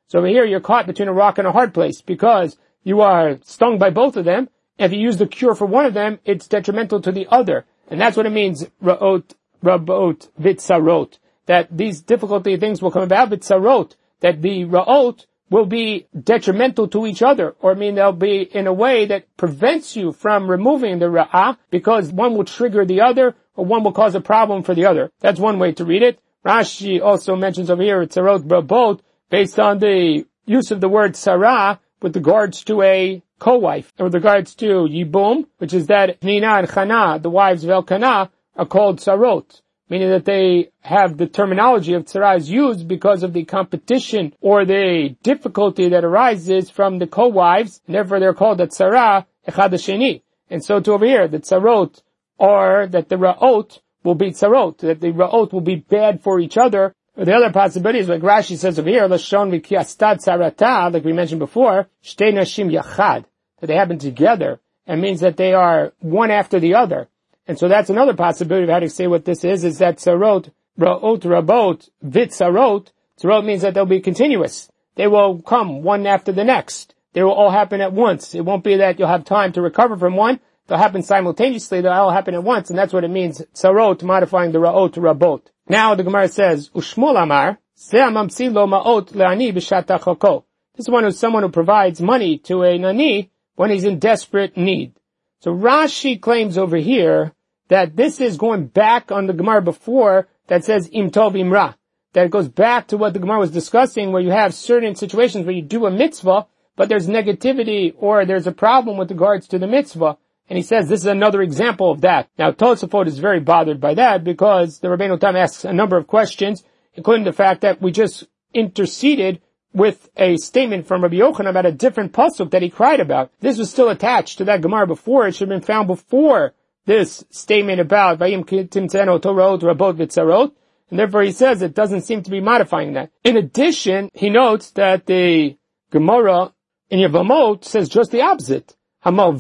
So over here, you're caught between a rock and a hard place because you are stung by both of them. If you use the cure for one of them, it's detrimental to the other. And that's what it means, ra'ot, rabot, vitzarot. That these difficulty things will come about, vitzarot. That the ra'ot will be detrimental to each other. Or I mean, they'll be in a way that prevents you from removing the ra'ah, because one will trigger the other, or one will cause a problem for the other. That's one way to read it. Rashi also mentions over here, tzarot, rabot, based on the use of the word sarah with regards to a co-wife, or with regards to yibum, which is that Nina and Chana, the wives of Elkanah, are called sarot, meaning that they have the terminology of tzara is used because of the competition or the difficulty that arises from the co-wives, and therefore they're called the tzara echad hasheni. And so to over here, the tzarot, or that the ra'ot will be tzarot, that the ra'ot will be bad for each other. Or the other possibility is like Rashi says over here, Lashon v'kiastad tzarata, like we mentioned before, shtei nashim yachad, that they happen together, and means that they are one after the other. And so that's another possibility of how to say what this is, is that tzarot, ra'ot, rabot, vitzarot, tzarot means that they'll be continuous. They will come one after the next. They will all happen at once. It won't be that you'll have time to recover from one. They'll happen simultaneously. They'll all happen at once. And that's what it means, tzarot, modifying the ra'ot, rabot. Now the Gemara says, Ushmul Amar, Se'amamsi lo ma'ot le'ani b'shat hachoko. This is one who's someone who provides money to a nani when he's in desperate need. So Rashi claims over here that this is going back on the Gemara before that says im tov imra. That it goes back to what the Gemara was discussing, where you have certain situations where you do a mitzvah, but there's negativity or there's a problem with regards to the mitzvah. And he says this is another example of that. Now Tosafot is very bothered by that because the Rabbeinu Tam asks a number of questions, including the fact that we just interceded with a statement from Rabbi Yochanan about a different pasuk that he cried about. This was still attached to that Gemara before. It should have been found before this statement about Vayim Timtzeno Torot Rabot Vitzarot. And therefore he says it doesn't seem to be modifying that. In addition, he notes that the Gemara in Yevamot says just the opposite. Someone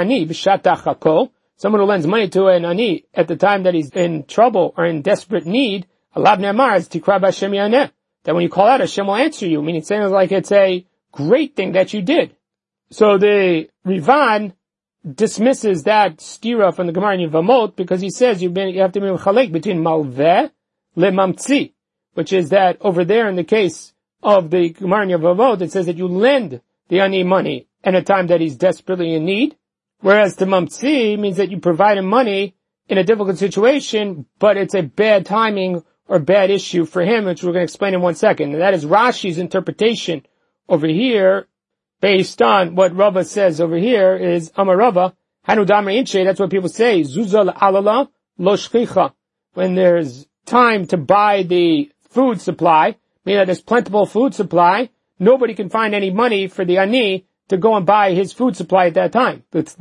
who lends money to an ani at the time that he's in trouble or in desperate need, that when you call out, Hashem will answer you, meaning it sounds like it's a great thing that you did. So the Rivan dismisses that stira from the Gemara in Yevamot because he says you've been, you have to be chalek between malveh lemamtzi, which is that over there in the case of the Gemara in Yevamot, it says that you lend the ani money in a time that he's desperately in need, whereas the mamtzi means that you provide him money in a difficult situation, but it's a bad timing or bad issue for him, which we're going to explain in one second. And that is Rashi's interpretation over here, based on what Rava says over here, is Amar Rava, Hanu Damar Inche, that's what people say, Zuzal alala lo shchicha. When there's time to buy the food supply, meaning that there's plentiful food supply, nobody can find any money for the ani to go and buy his food supply at that time. But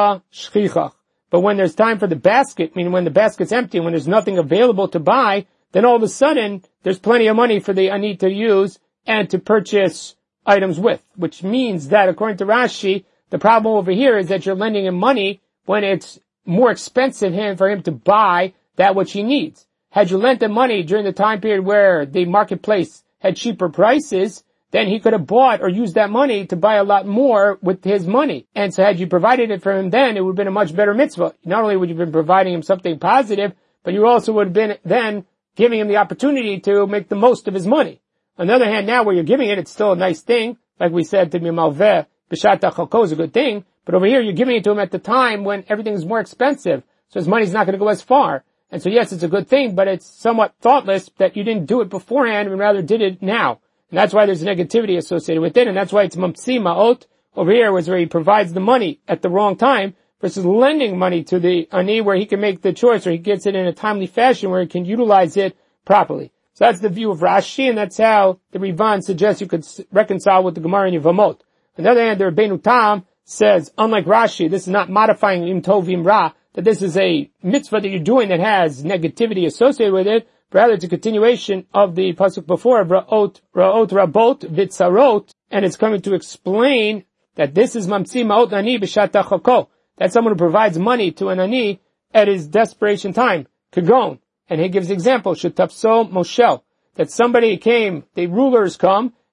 when there's time for the basket, meaning when the basket's empty, when there's nothing available to buy, then all of a sudden, there's plenty of money for the ani to use and to purchase items with. Which means that, according to Rashi, the problem over here is that you're lending him money when it's more expensive for him to buy that which he needs. Had you lent him money during the time period where the marketplace had cheaper prices, then he could have bought or used that money to buy a lot more with his money. And so had you provided it for him then, it would have been a much better mitzvah. Not only would you have been providing him something positive, but you also would have been then giving him the opportunity to make the most of his money. On the other hand, now where you're giving it, it's still a nice thing. Like we said, to be malveh, b'shat hachoko is a good thing. But over here, you're giving it to him at the time when everything is more expensive. So his money's not going to go as far. And so yes, it's a good thing, but it's somewhat thoughtless that you didn't do it beforehand and rather did it now. And that's why there's negativity associated with it, and that's why it's mamtsi ma'ot over here, was where he provides the money at the wrong time, versus lending money to the ani where he can make the choice, or he gets it in a timely fashion where he can utilize it properly. So that's the view of Rashi, and that's how the Rivan suggests you could reconcile with the Gemara in Yevamot. On the other hand, the Rabbeinu Tam says, unlike Rashi, this is not modifying im tov imra, that this is a mitzvah that you're doing that has negativity associated with it. Rather, it's a continuation of the pasuk before, Ra'ot, Ra'ot, Rabot, Vitzarot, and it's coming to explain that this is Mamtzi Ma'ot Ani B'shat hachoko. That's someone who provides money to an ani at his desperation time, Kagon. And he gives example, Shetafso Moshel, that somebody came, the rulers come,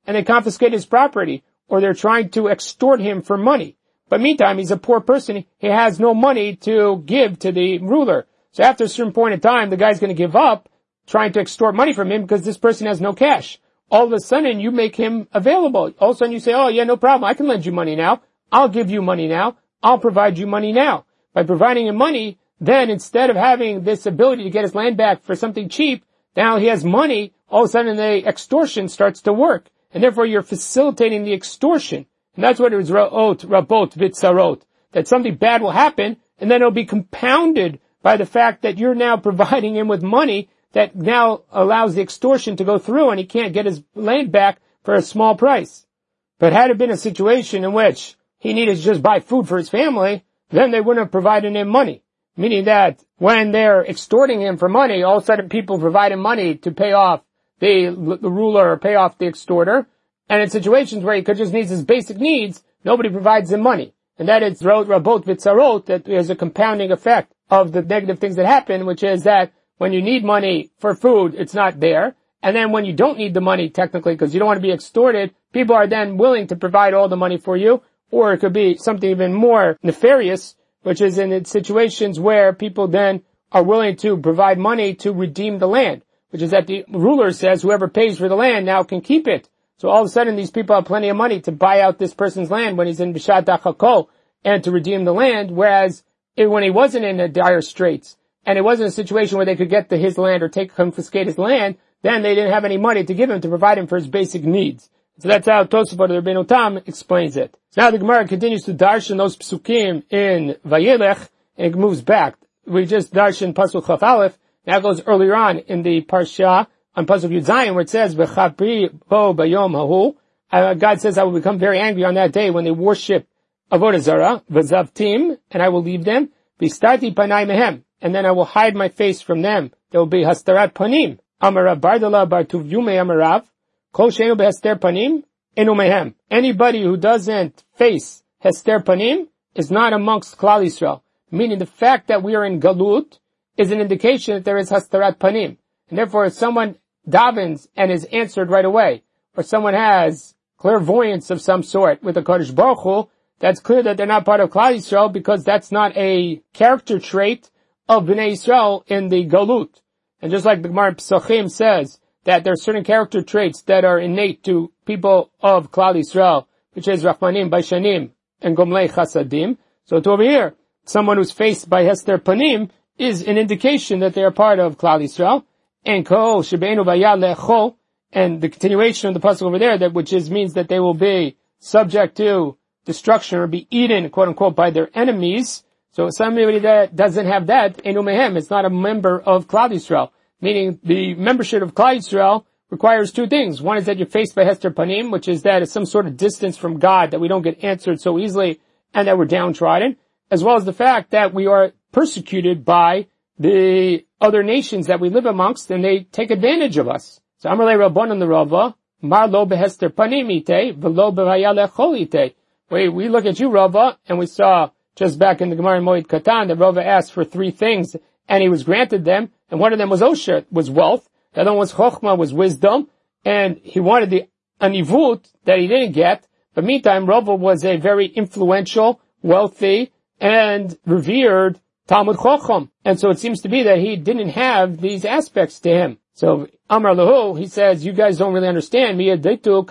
and they confiscate his property, or they're trying to extort him for money. But meantime, he's a poor person. He has no money to give to the ruler. So after a certain point in time, the guy's going to give up trying to extort money from him because this person has no cash. All of a sudden, you make him available. All of a sudden, you say, oh, yeah, no problem. I can lend you money now. I'll give you money now. I'll provide you money now. By providing him money, then instead of having this ability to get his land back for something cheap, now he has money. All of a sudden, the extortion starts to work. And therefore, you're facilitating the extortion. And that's what it was, ra'ot, rabot, vitzarot. That something bad will happen, and then it'll be compounded by the fact that you're now providing him with money that now allows the extortion to go through, and he can't get his land back for a small price. But had it been a situation in which he needed to just buy food for his family, then they wouldn't have provided him money. Meaning that when they're extorting him for money, all of a sudden people provide him money to pay off the, the ruler or pay off the extorter. And in situations where he could just needs his basic needs, nobody provides him money. And that is rot, rabot, vitzarot, that there's a compounding effect of the negative things that happen, which is that when you need money for food, it's not there. And then when you don't need the money, technically, because you don't want to be extorted, people are then willing to provide all the money for you. Or it could be something even more nefarious, which is in situations where people then are willing to provide money to redeem the land, which is that the ruler says whoever pays for the land now can keep it. So all of a sudden these people have plenty of money to buy out this person's land when he's in Bishat Achako and to redeem the land, whereas it, when he wasn't in a dire straits and it wasn't a situation where they could get to his land or take confiscate his land, then they didn't have any money to give him to provide him for his basic needs. So that's how Tosafot of Rabbeinu Tam explains it. So now the Gemara continues to darshan those psukim in Vayelech, and it moves back. We just darshan Pasuk Chaf Aleph. Now it goes earlier on in the Parsha on Pasuk Yud Zayin, where it says, V'chapri bo bayom hahu. Uh, God says, I will become very angry on that day when they worship Avodah Zarah, v'zavtim, and I will leave them, v'starti panai mehem, and then I will hide my face from them. There will be hastarat panim. Amarav bardala bar tuvyume amarav. Kol sheinu behester panim, enu mehem. Anybody who doesn't face hester panim is not amongst Klal Yisrael. Meaning the fact that we are in Galut is an indication that there is hastarat panim. And therefore if someone davens and is answered right away, or someone has clairvoyance of some sort with the Kadosh Baruch Hu, that's clear that they're not part of Klal Yisrael because that's not a character trait of Bnei Yisrael in the Galut. And just like the Gemara Pesachim says that there are certain character traits that are innate to people of Klal Yisrael, which is Rachmanim, Baishanim, and Gomlei Chasadim. So to over here, someone who's faced by Hester Panim is an indication that they are part of Klal Yisrael. And Kol Shebeinu Vayad Le'echol, and the continuation of the pasuk over there, that which is means that they will be subject to destruction or be eaten, quote unquote, by their enemies. So somebody that doesn't have that, Enu Mehem, it's not a member of Klal Yisrael. Meaning the membership of Klal Yisrael requires two things. One is that you're faced by Hester Panim, which is that it's some sort of distance from God, that we don't get answered so easily, and that we're downtrodden, as well as the fact that we are persecuted by the other nations that we live amongst, and they take advantage of us. So Amalei Rabbanan the Rava, Mar lo behester panim ite, velo b'vayalech chol ite. We, we look at you, Rava, and we saw just back in the Gemara in Moed Katan that Rava asked for three things, and he was granted them, and one of them was Osher, was wealth, the other one was Chochmah, was wisdom, and he wanted the Anivut that he didn't get, but meantime, Rava was a very influential, wealthy, and revered Talmud Chacham. And so it seems to be that he didn't have these aspects to him. So, Amar Lahu, he says, you guys don't really understand me. You don't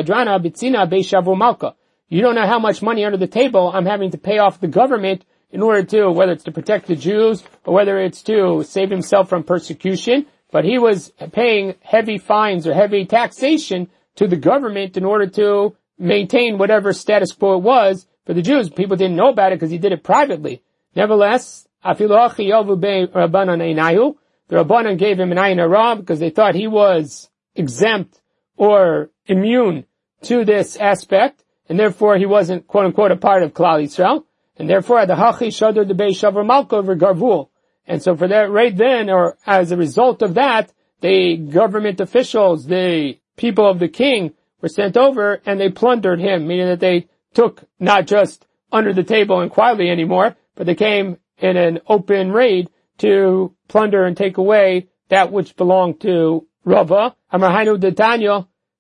know how much money under the table I'm having to pay off the government in order to, whether it's to protect the Jews, or whether it's to save himself from persecution. But he was paying heavy fines or heavy taxation to the government in order to maintain whatever status quo it was for the Jews. People didn't know about it because he did it privately. Nevertheless, the Rabbanan gave him an ayin hara because they thought he was exempt or immune to this aspect, and therefore he wasn't, quote unquote, a part of Klal Yisrael, and therefore the hachi shadar the bei shavar malka over garvul. And so for that, right then, or as a result of that, the government officials, the people of the king, were sent over and they plundered him, meaning that they took not just under the table and quietly anymore, but they came in an open raid to plunder and take away that which belonged to Rava. Amar Hainu de Tanya,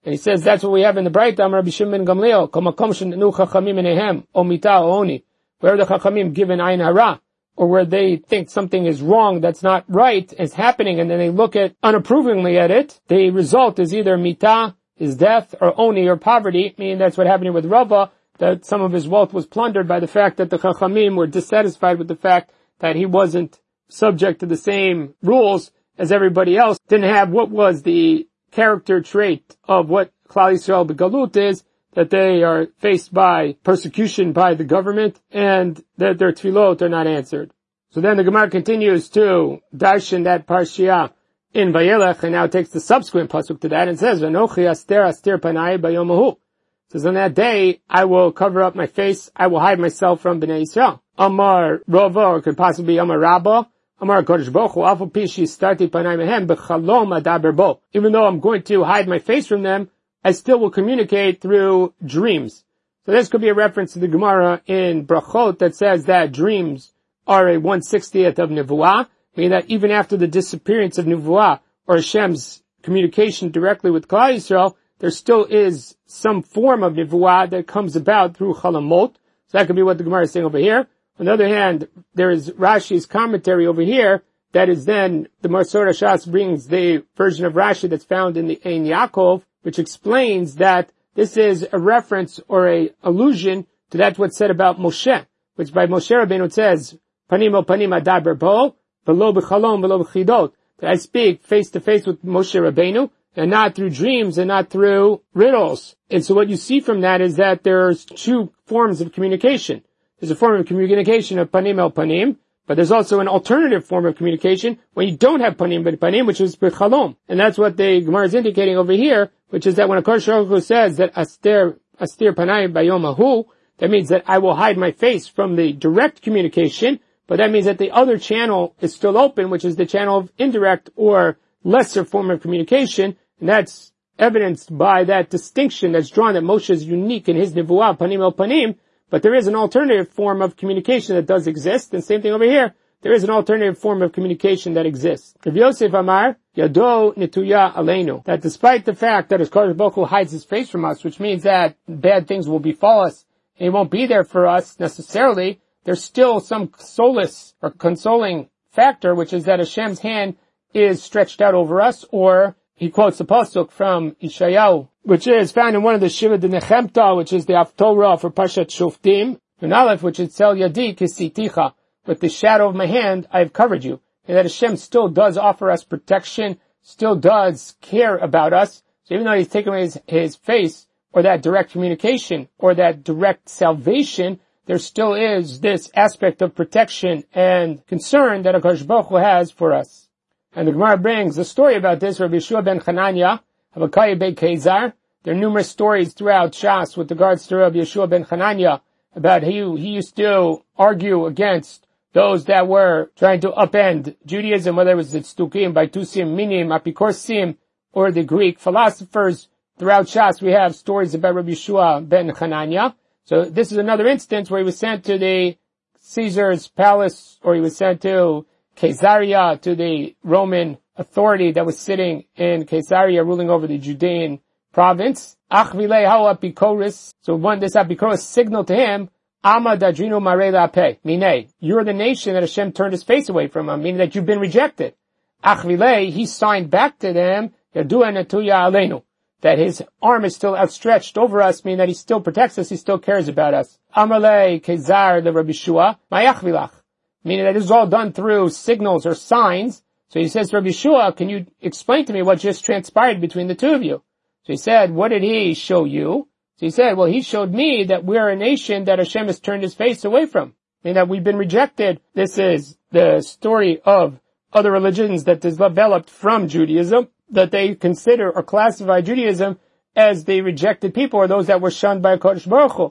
And he says that's what we have in the Braita, Amar Rabbi Shimon ben Gamliel, Kol makom shenitnu chachamim enehem, o mita o oni, where the chachamim give an ayin hara, or where they think something is wrong, that's not right, is happening, and then they look at unapprovingly at it, the result is either mita, is death, or oni, or poverty, meaning that's what happened with Rava, that some of his wealth was plundered by the fact that the chachamim were dissatisfied with the fact that he wasn't subject to the same rules as everybody else, didn't have what was the character trait of what Klal Yisrael Begalut is, that they are faced by persecution by the government, and that their tefillot are not answered. So then the Gemara continues to darshan that parshiya in Vayelech, and now takes the subsequent pasuk to that, and says, V'nochi aster aster panai bayom hahu. Says, on that day, I will cover up my face, I will hide myself from Bnei Yisrael. Amar Rava, or could possibly be Amar Rabba, Amar Kodesh Baruch Hu, Afu Pishi Starti Panai Mehem, B'chalom Adaber Bo. Even though I'm going to hide my face from them, I still will communicate through dreams. So this could be a reference to the Gemara in Brachot that says that dreams are a one sixtieth of Nevuah, meaning that even after the disappearance of Nevuah, or Hashem's communication directly with Klal Yisrael, there still is some form of Nevuah that comes about through Chalamot. So that could be what the Gemara is saying over here. On the other hand, there is Rashi's commentary over here, that is then, the Masorah Shas brings the version of Rashi that's found in the Ein Yaakov, which explains that this is a reference or a allusion to that what's said about Moshe, which by Moshe Rabbeinu it says, Panim el panim adaber bo, v'lo b'chalom v'lo b'chidot, that I speak face to face with Moshe Rabbeinu, and not through dreams and not through riddles. And so what you see from that is that there's two forms of communication. There's a form of communication of panim el panim, but there's also an alternative form of communication when you don't have panim but panim, which is b'chalom. And that's what the Gemara is indicating over here, which is that when a Kodesh Baruch Hu says that aster, aster panai bayom hahu, that means that I will hide my face from the direct communication, but that means that the other channel is still open, which is the channel of indirect or lesser form of communication, and that's evidenced by that distinction that's drawn that Moshe is unique in his nevuah, panim el panim, but there is an alternative form of communication that does exist, and same thing over here, there is an alternative form of communication that exists. Rav Yosef Amar, Yado Netuya Aleinu, that despite the fact that Kodesh Baruch Hu hides his face from us, which means that bad things will befall us, and he won't be there for us necessarily, there's still some solace or consoling factor, which is that Hashem's hand is stretched out over us, or he quotes the pasuk from Ishayahu, which is found in one of the Shiva de Nechemta, which is the Haftorah for Parshat Shoftim, and Aleph, which is Tel Yadi Kisiticha, with the shadow of my hand I have covered you. And that Hashem still does offer us protection, still does care about us. So even though he's taken away his, his face, or that direct communication, or that direct salvation, there still is this aspect of protection and concern that HaKadosh Baruch Hu has for us. And the Gemara brings a story about this, Rabbi Yeshua ben Chananya, Habakaya ben Kezar. There are numerous stories throughout Shas with regards to Rabbi Yeshua ben Chananya about how he used to argue against those that were trying to upend Judaism, whether it was the Tzdukim, Baitusim, Minim, Apikorsim, or the Greek philosophers. Throughout Shas we have stories about Rabbi Yeshua ben Chananya. So this is another instance where he was sent to the Caesar's palace, or he was sent to Caesarea, to the Roman authority that was sitting in Caesarea, ruling over the Judean province. Achvilei hao apikoris. So one, this apikoris signaled to him, Ama dadrinu mare lape, mine, you're the nation that Hashem turned his face away from him, meaning that you've been rejected. Achvilei, he signed back to them, Yadua netuya aleinu, that his arm is still outstretched over us, meaning that he still protects us, he still cares about us. Amalei Kezar the Rabbi Shua, Mayachvilach, meaning that this is all done through signals or signs. So he says to Rabbi Shua, can you explain to me what just transpired between the two of you? So he said, what did he show you? So he said, well, he showed me that we're a nation that Hashem has turned his face away from, meaning that we've been rejected. This is the story of other religions that developed from Judaism, that they consider or classify Judaism as the rejected people, or those that were shunned by Kodesh Baruch Hu.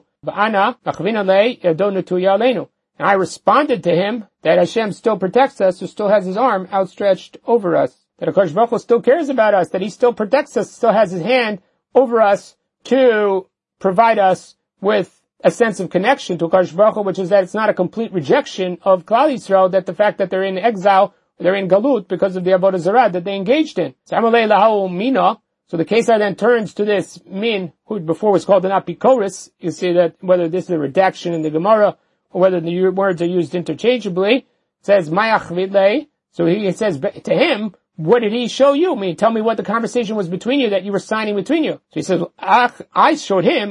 And I responded to him that Hashem still protects us, who still has his arm outstretched over us, that HaKadosh Baruch Hu still cares about us, that he still protects us, still has his hand over us to provide us with a sense of connection to HaKadosh Baruch Hu, which is that it's not a complete rejection of Klal Yisrael, that the fact that they're in exile, they're in Galut because of the Avodah Zarah that they engaged in. So So the Kesar then turns to this min, who before was called an apikoris. You see that whether this is a redaction in the Gemara, or whether the words are used interchangeably, it says, Mayach vidlei. So he says to him, what did he show you? I mean, tell me what the conversation was between you that you were signing between you. So he says, Ach, I showed him,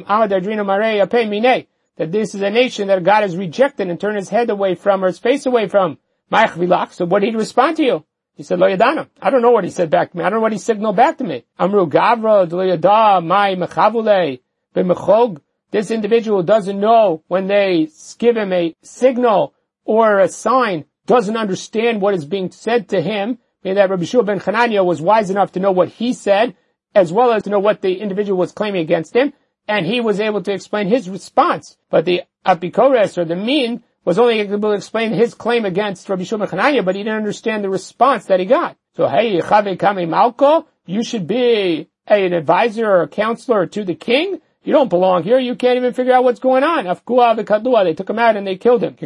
that this is a nation that God has rejected and turned his head away from, or his face away from. So what did he respond to you? He said, Lo yadana. I don't know what he said back to me. I don't know what he signaled back to me. Amru Gavra, Lo yada, mai mechavule, b'mechog. This individual doesn't know when they give him a signal or a sign, doesn't understand what is being said to him. Meaning that Rabbi Shua ben Chananya was wise enough to know what he said, as well as to know what the individual was claiming against him, and he was able to explain his response. But the apikores, or the min, was only able to explain his claim against Rabbi Shua ben Chananya, but he didn't understand the response that he got. So, hey, chave kame malko, you should be an advisor or a counselor to the king. You don't belong here. You can't even figure out what's going on. Afkua v'kadua, they took him out and they killed him.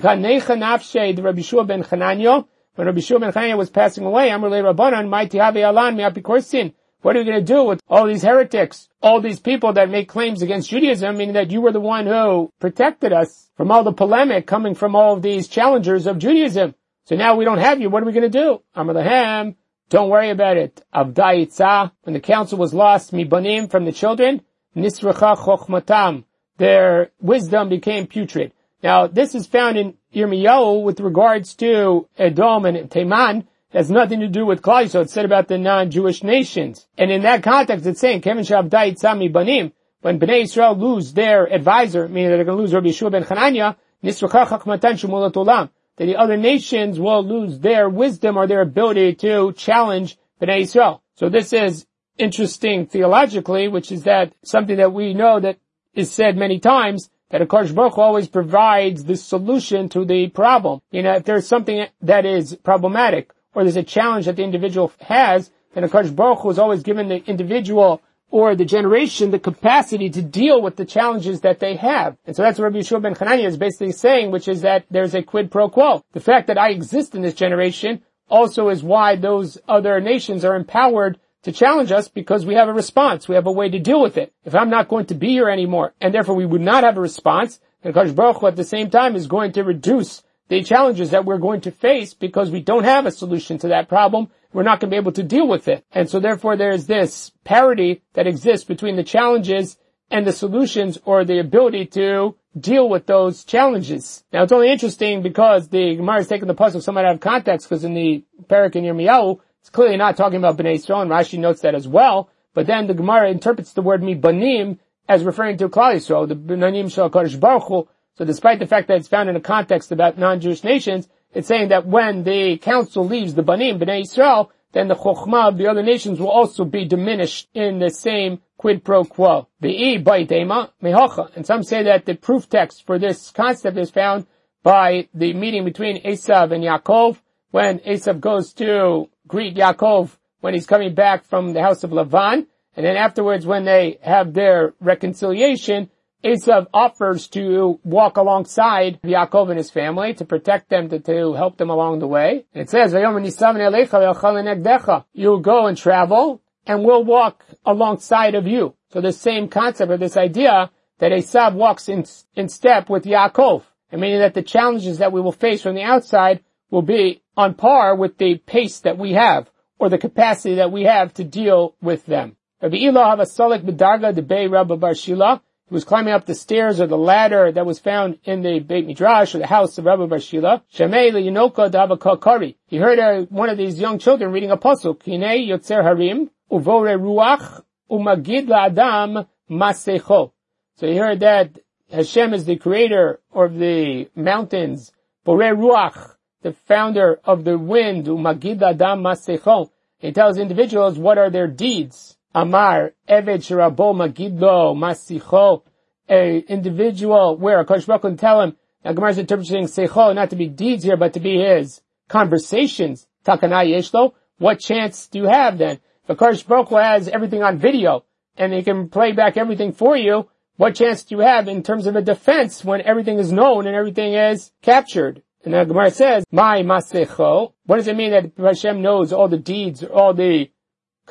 The Rabbi Shua ben Chananya, when Rabbi Shua ben Chananya was passing away, Amrulei Rabbanan, Maiti Have Alan Mi Apikorsin. What are you going to do with all these heretics, all these people that make claims against Judaism, meaning that you were the one who protected us from all the polemic coming from all of these challengers of Judaism. So now we don't have you. What are we going to do? Amar Lahem, don't worry about it. Avdai Itzah, when the counsel was lost, Mi Banim, from the children, Nisracha Chochmatam, their wisdom became putrid. Now, this is found in Yirmiyahu with regards to Edom and Teman. It has nothing to do with Klal Yisrael. It's said about the non-Jewish nations. And in that context, it's saying, Kevin Shabdai Tzami Banim, when Bnei Yisrael lose their advisor, meaning they're going to lose Rabbi Yeshua ben Chananya, Nisracha Chachmatan Shmulat Olam, that the other nations will lose their wisdom or their ability to challenge Bnei Yisrael. So this is interesting theologically, which is that something that we know that is said many times, that HaKadosh Baruch Hu always provides the solution to the problem. You know, if there's something that is problematic, or there's a challenge that the individual has, then HaKadosh Baruch Hu is always given the individual or the generation the capacity to deal with the challenges that they have. And so that's what Rabbi Yeshua ben Chananya is basically saying, which is that there's a quid pro quo. The fact that I exist in this generation also is why those other nations are empowered to challenge us, because we have a response. We have a way to deal with it. If I'm not going to be here anymore, and therefore we would not have a response, then HaKadosh Baruch Hu at the same time is going to reduce the challenges that we're going to face because we don't have a solution to that problem. We're not going to be able to deal with it. And so therefore there's this parity that exists between the challenges and the solutions, or the ability to deal with those challenges. Now it's only interesting because the Gemara is taking the pasuk somewhat out of context, because in the Perek in Yirmiyahu, it's clearly not talking about Bnei Yisrael, and Rashi notes that as well. But then the Gemara interprets the word mi banim as referring to Klal Yisrael, the Bnanim Shel HaKadosh Baruch Hu. So despite the fact that it's found in a context about non-Jewish nations, it's saying that when the council leaves the Banim, Bnei Yisrael, then the Chokhmah of the other nations will also be diminished in the same quid pro quo. The baitema mehocha. And some say that the proof text for this concept is found by the meeting between Esav and Yaakov, when Esav goes to greet Yaakov when he's coming back from the house of Lavan, and then afterwards when they have their reconciliation, Esav offers to walk alongside Yaakov and his family to protect them, to, to help them along the way. And it says, you'll go and travel, and we'll walk alongside of you. So the same concept, or this idea that Esav walks in, in step with Yaakov, and meaning that the challenges that we will face from the outside will be on par with the pace that we have, or the capacity that we have to deal with them. Rabbi Ilah Havasalik B'darga the Bei Rabba Bar Shila, he was climbing up the stairs or the ladder that was found in the Beit Midrash, or the house of Rabbi Bar Shila. Shemei Liyinoka Davaka Kari. He heard uh, one of these young children reading a pasuk. Hinei Yotzer Harim Uvore Ruach Umagid LaAdam Masecho. So he heard that Hashem is the creator of the mountains. Borei Ruach, the founder of the wind. Umagid LaAdam Masecho. He tells individuals what are their deeds. Amar, Eved Shirabo Magidlo Masicho, a individual where HaKadosh Baruch Hu can tell him, now Gemara is interpreting Secho not to be deeds here, but to be his conversations. Takana Yeshlo, what chance do you have then? If HaKadosh Baruch Hu has everything on video, and he can play back everything for you, what chance do you have in terms of a defense when everything is known and everything is captured? And the Gemara says, My Masecho, what does it mean that Hashem knows all the deeds, all the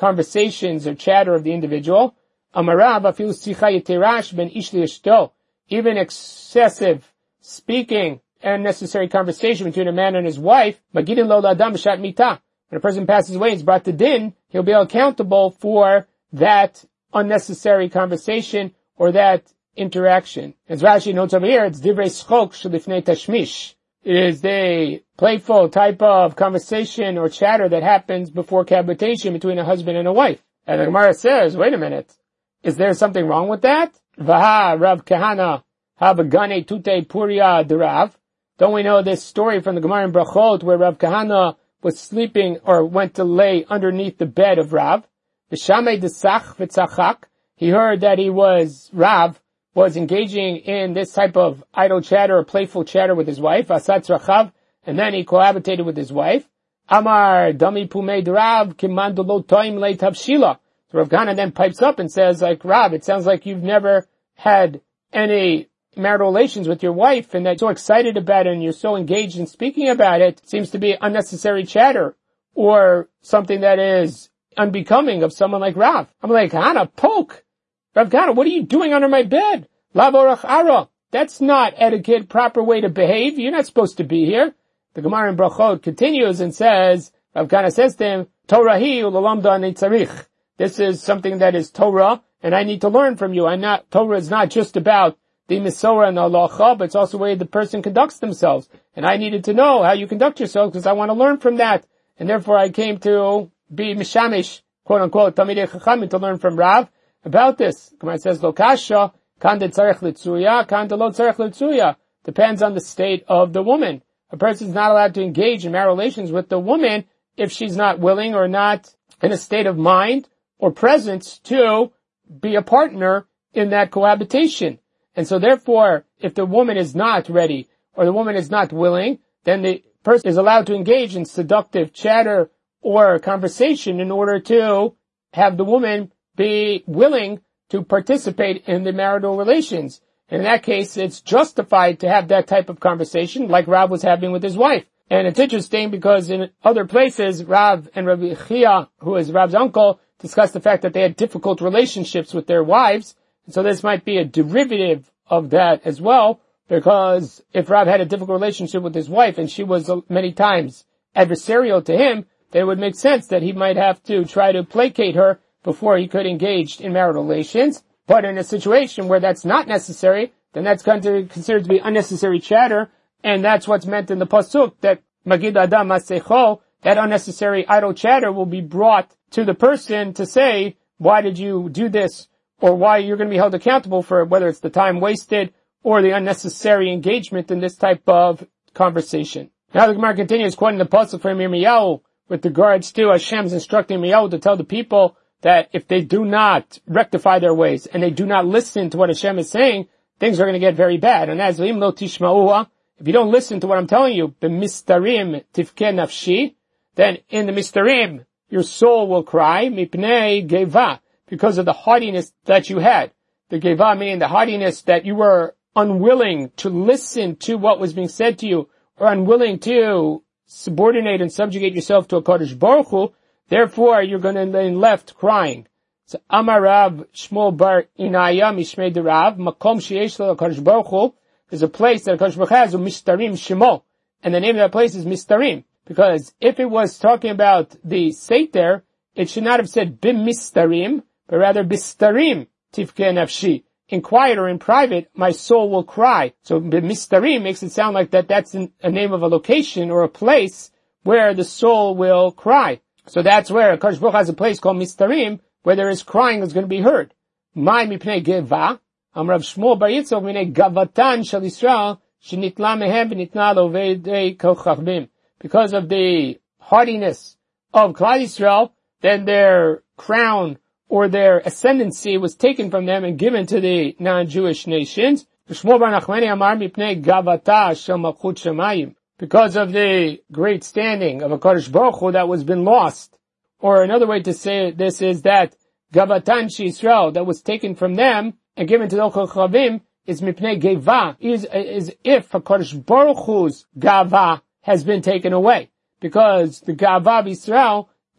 conversations or chatter of the individual. Amarav afilu sicha yeterash ben ish li'ishto. Even excessive speaking and necessary conversation between a man and his wife. Magidin lo la'adam b'shat mitah. When a person passes away and is brought to din, he'll be accountable for that unnecessary conversation or that interaction. As Rashi notes over here, it's divrei schok shelifnei tashmish. It is the playful type of conversation or chatter that happens before cohabitation between a husband and a wife. And the Gemara says, wait a minute, is there something wrong with that? Vaha Rav Kahana habagane tute puria derav. Don't we know this story from the Gemara in Brachot where Rav Kahana was sleeping or went to lay underneath the bed of Rav? V'shamei desach v'tzachak. He heard that he was, Rav, was engaging in this type of idle chatter or playful chatter with his wife, asat rachav, and then he cohabitated with his wife. Amar dami pumei derav kimando lo toim le tabshila. So Rav Kahana then pipes up and says, like, Rav, it sounds like you've never had any marital relations with your wife and that you're so excited about it and you're so engaged in speaking about it. It seems to be unnecessary chatter or something that is unbecoming of someone like Rav. I'm like, Kahana, poke! Rav Kahana, what are you doing under my bed? Lavorach ara. That's not etiquette, proper way to behave. You're not supposed to be here. The Gemara in Brachot continues and says, Rav Kahana says to him, Torahi u'lalamda nitzarich. This is something that is Torah, and I need to learn from you. I'm not, Torah is not just about the Misorah and the Halacha, but it's also the way the person conducts themselves. And I needed to know how you conduct yourself because I want to learn from that. And therefore I came to be Mishamish, quote unquote, Talmidei Chachamim, to learn from Rav about this. Gemara says, Lo kasha, kan de tzarech litzuya, kan de lo tzarech litzuya. Depends on the state of the woman. A person is not allowed to engage in marital relations with the woman if she's not willing or not in a state of mind or presence to be a partner in that cohabitation. And so therefore, if the woman is not ready or the woman is not willing, then the person is allowed to engage in seductive chatter or conversation in order to have the woman be willing to participate in the marital relations. In that case, it's justified to have that type of conversation like Rav was having with his wife. And it's interesting because in other places, Rav and Rabbi Chia, who is Rav's uncle, discussed the fact that they had difficult relationships with their wives. And so this might be a derivative of that as well, because if Rav had a difficult relationship with his wife and she was many times adversarial to him, then it would make sense that he might have to try to placate her before he could engage in marital relations. But in a situation where that's not necessary, then that's considered to be unnecessary chatter, and that's what's meant in the pasuk, that Magid Adam Masecho, that unnecessary idle chatter will be brought to the person to say, why did you do this, or why you're going to be held accountable for it, whether it's the time wasted or the unnecessary engagement in this type of conversation. Now the Gemara continues quoting the pasuk from Yirmiyahu with regards to Hashem's instructing Yirmiyahu to tell the people that if they do not rectify their ways and they do not listen to what Hashem is saying, things are going to get very bad. And as V'im lo tishma'uha, if you don't listen to what I'm telling you, b'mistarim tifke nafshi, then in the mistarim, your soul will cry, mipnei geva, because of the haughtiness that you had. The geva meaning the haughtiness that you were unwilling to listen to what was being said to you, or unwilling to subordinate and subjugate yourself to a Kadosh Baruch Hu. Therefore, you're going to be left crying. So, Amar Rav Shmuel bar Inaya Mishmei de Rav, Makom sheyesh lo Kadosh Baruch Hu. There's a place that Kadosh Baruch Hu has, Mistarim Shemo, and the name of that place is Mistarim. Because if it was talking about the Seiter, it should not have said Bim Mistarim, but rather Bistarim Tifke Nafshi. In quiet or in private, my soul will cry. So Bim Mistarim makes it sound like that that's a name of a location or a place where the soul will cry. So that's where Kadosh Baruch Hu has a place called Mistarim, where there is crying that's going to be heard. My mipnei geva, Amrav Shmuel bar Yitzchok minei gavatan shel Yisrael, shenitla mehem v'nitna lo v'edei kol chachmim. Because of the haughtiness of Klal Yisrael, then their crown or their ascendancy was taken from them and given to the non-Jewish nations. Shmuel bar Nachmani amar mipnei gavata shel malchut shamayim. Because of the great standing of a Kadosh Baruch Hu that was been lost. Or another way to say this is that Gavatan Yisrael that was taken from them and given to the Chavim is Mipnei Geva, is, is if a Kadosh Baruch Hu's Gava has been taken away. Because the Gava of Yisrael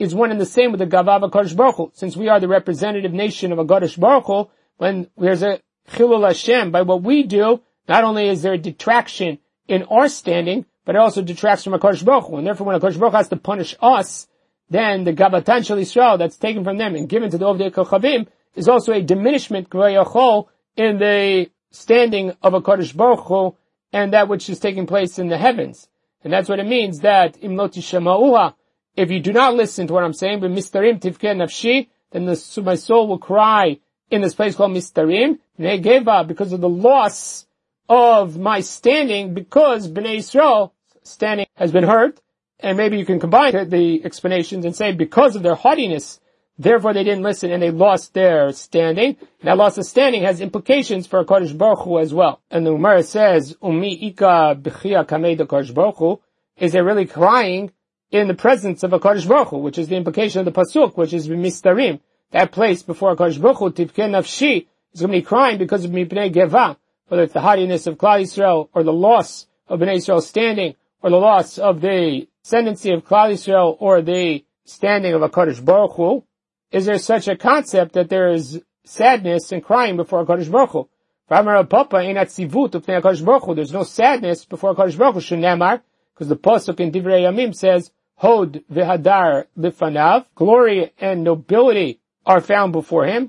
is one and the same with the Gava of HaKadosh Baruch Hu. Since we are the representative nation of HaKadosh Baruch Hu, when there's a Chilul Hashem, by what we do, not only is there a detraction in our standing, but it also detracts from HaKadosh Baruch Hu. And therefore when HaKadosh Baruch Hu has to punish us, then the Gavatan Shel Yisrael that's taken from them and given to the Ovdei Kochavim is also a diminishment in the standing of HaKadosh Baruch Hu and that which is taking place in the heavens. And that's what it means that Im lo tishama'uha, if you do not listen to what I'm saying, but mistarim tivkeh nafshi, then the, my soul will cry in this place called mistarim, b'nei geva, because of the loss of my standing, because Bnei Yisrael standing has been hurt. And maybe you can combine the explanations and say because of their haughtiness, therefore they didn't listen and they lost their standing. That loss of standing has implications for HaKadosh Baruch Hu as well. And the Gemara says, Umi ika b'chia kamei HaKadosh Baruch Hu, is there really crying in the presence of HaKadosh Baruch Hu, which is the implication of the Pasuk, which is Mistarim. That place before HaKadosh Baruch Hu, Tivkeh Nafshi, is going to be crying because of Mipnei Geva, whether it's the haughtiness of Klal Yisrael, or the loss of Bnei Yisrael standing, or the loss of the ascendancy of Klal Yisrael, or the standing of HaKadosh Baruch Hu. Is there such a concept that there is sadness and crying before HaKadosh Baruch Hu? There's no sadness before HaKadosh Baruch Hu, Shenemar, because the Pasuk in Divrei Yamim says, Hod v'hadar lifanav, glory and nobility are found before him.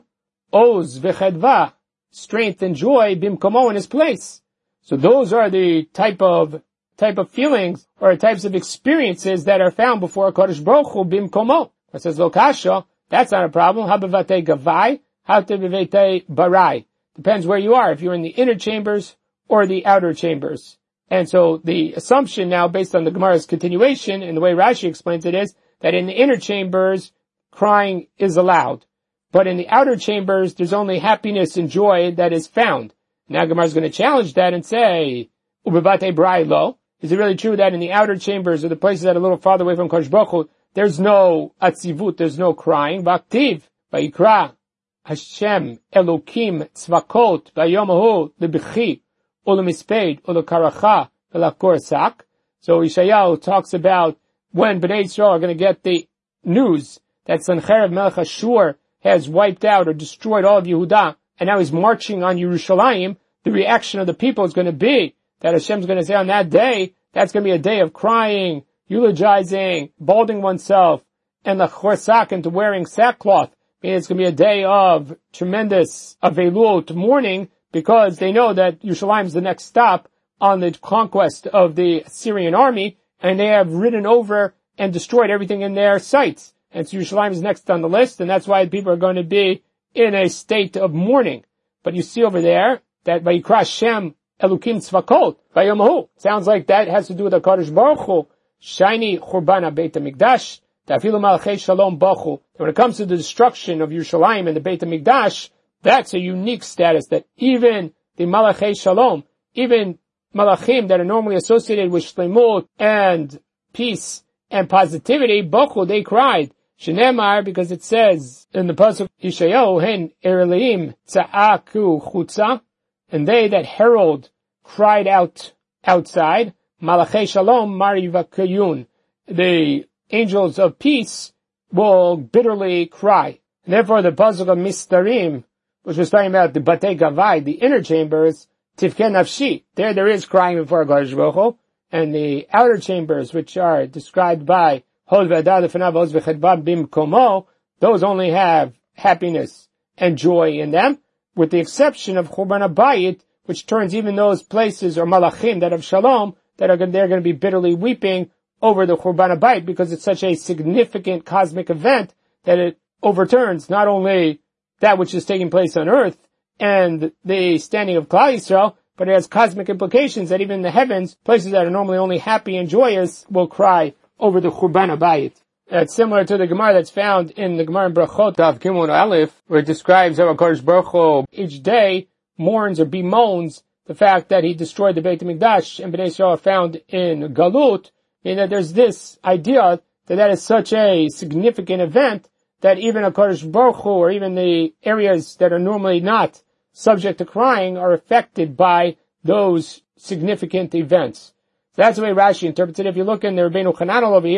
Oz v'chedva, strength and joy, bimkomo, in his place. So those are the type of, type of feelings, or types of experiences that are found before HaKadosh Baruch Hu, bimkomo. It says, Lokasha, that's not a problem. Habavate gavai, habavate barai. Depends where you are, if you're in the inner chambers or the outer chambers. And so the assumption now, based on the Gemara's continuation, and the way Rashi explains it, is that in the inner chambers, crying is allowed. But in the outer chambers, there's only happiness and joy that is found. Now Gemara is going to challenge that and say, Ubevate b'rai lo. Is it really true that in the outer chambers, or the places that are a little farther away from Kodesh Baruch Hu, there's no atzivut, there's no crying? V'aktiv, v'yikra, Hashem, Elokim, tzvakot, v'yomahu, lebichi, Ulamispeid, Ulakaracha, Ulakorsak. So Yeshayahu talks about when Bnei Yisrael are going to get the news that Sancherib Melech Ashur has wiped out or destroyed all of Yehudah, and now he's marching on Yerushalayim. The reaction of the people is going to be that Hashem's going to say on that day, that's going to be a day of crying, eulogizing, balding oneself, and the chorsak into wearing sackcloth. I mean, it's going to be a day of tremendous avelut, mourning, because they know that Yerushalayim is the next stop on the conquest of the Syrian army, and they have ridden over and destroyed everything in their sights. And so Yerushalayim is next on the list, and that's why people are going to be in a state of mourning. But you see over there that Vayikra Hashem Elukim Tzvakot Vayomahu. Sounds like that has to do with HaKadosh Baruch Hu. Shiny Churban Beit HaMikdash. Tafilu Malachei Shalom Bachu. When it comes to the destruction of Yerushalayim and the Beit HaMikdash, that's a unique status that even the Malachei Shalom, even Malachim that are normally associated with Shlemut and peace and positivity, Bachu, they cried. Shenemar, because it says in the Pasuk Yeshayahu, Hen Ereleim Tza'aku Chutza, and they that herald cried out outside. Malachei Shalom Marivakayun, the angels of peace will bitterly cry. And therefore the Pasuk of Mistarim, which was talking about the Batei Gavai, the inner chambers, Tivkeh Nafshi, there there is crying before HaKadosh Baruch Hu, and the outer chambers, which are described by Hod V'adar Lefanav Oz V'chedba Bimkomo, those only have happiness and joy in them, with the exception of Churban Abayit, which turns even those places, or Malachim, that have Shalom, that are they're going to be bitterly weeping over the Churban Abayit, because it's such a significant cosmic event that it overturns not only that which is taking place on earth and the standing of Klal Yisrael, but it has cosmic implications that even in the heavens, places that are normally only happy and joyous will cry over the Churban Abayit. That's similar to the Gemara that's found in the Gemara in Brachot of Gimel Aleph, where it describes how HaKadosh Baruch Hu each day mourns or bemoans the fact that he destroyed the Beit HaMikdash and Bnei Yisrael are found in Galut, meaning that there's this idea that that is such a significant event that even HaKadosh Baruch Hu, or even the areas that are normally not subject to crying, are affected by those significant events. So that's the way Rashi interprets it. If you look in the Rabbeinu Chananel over here, it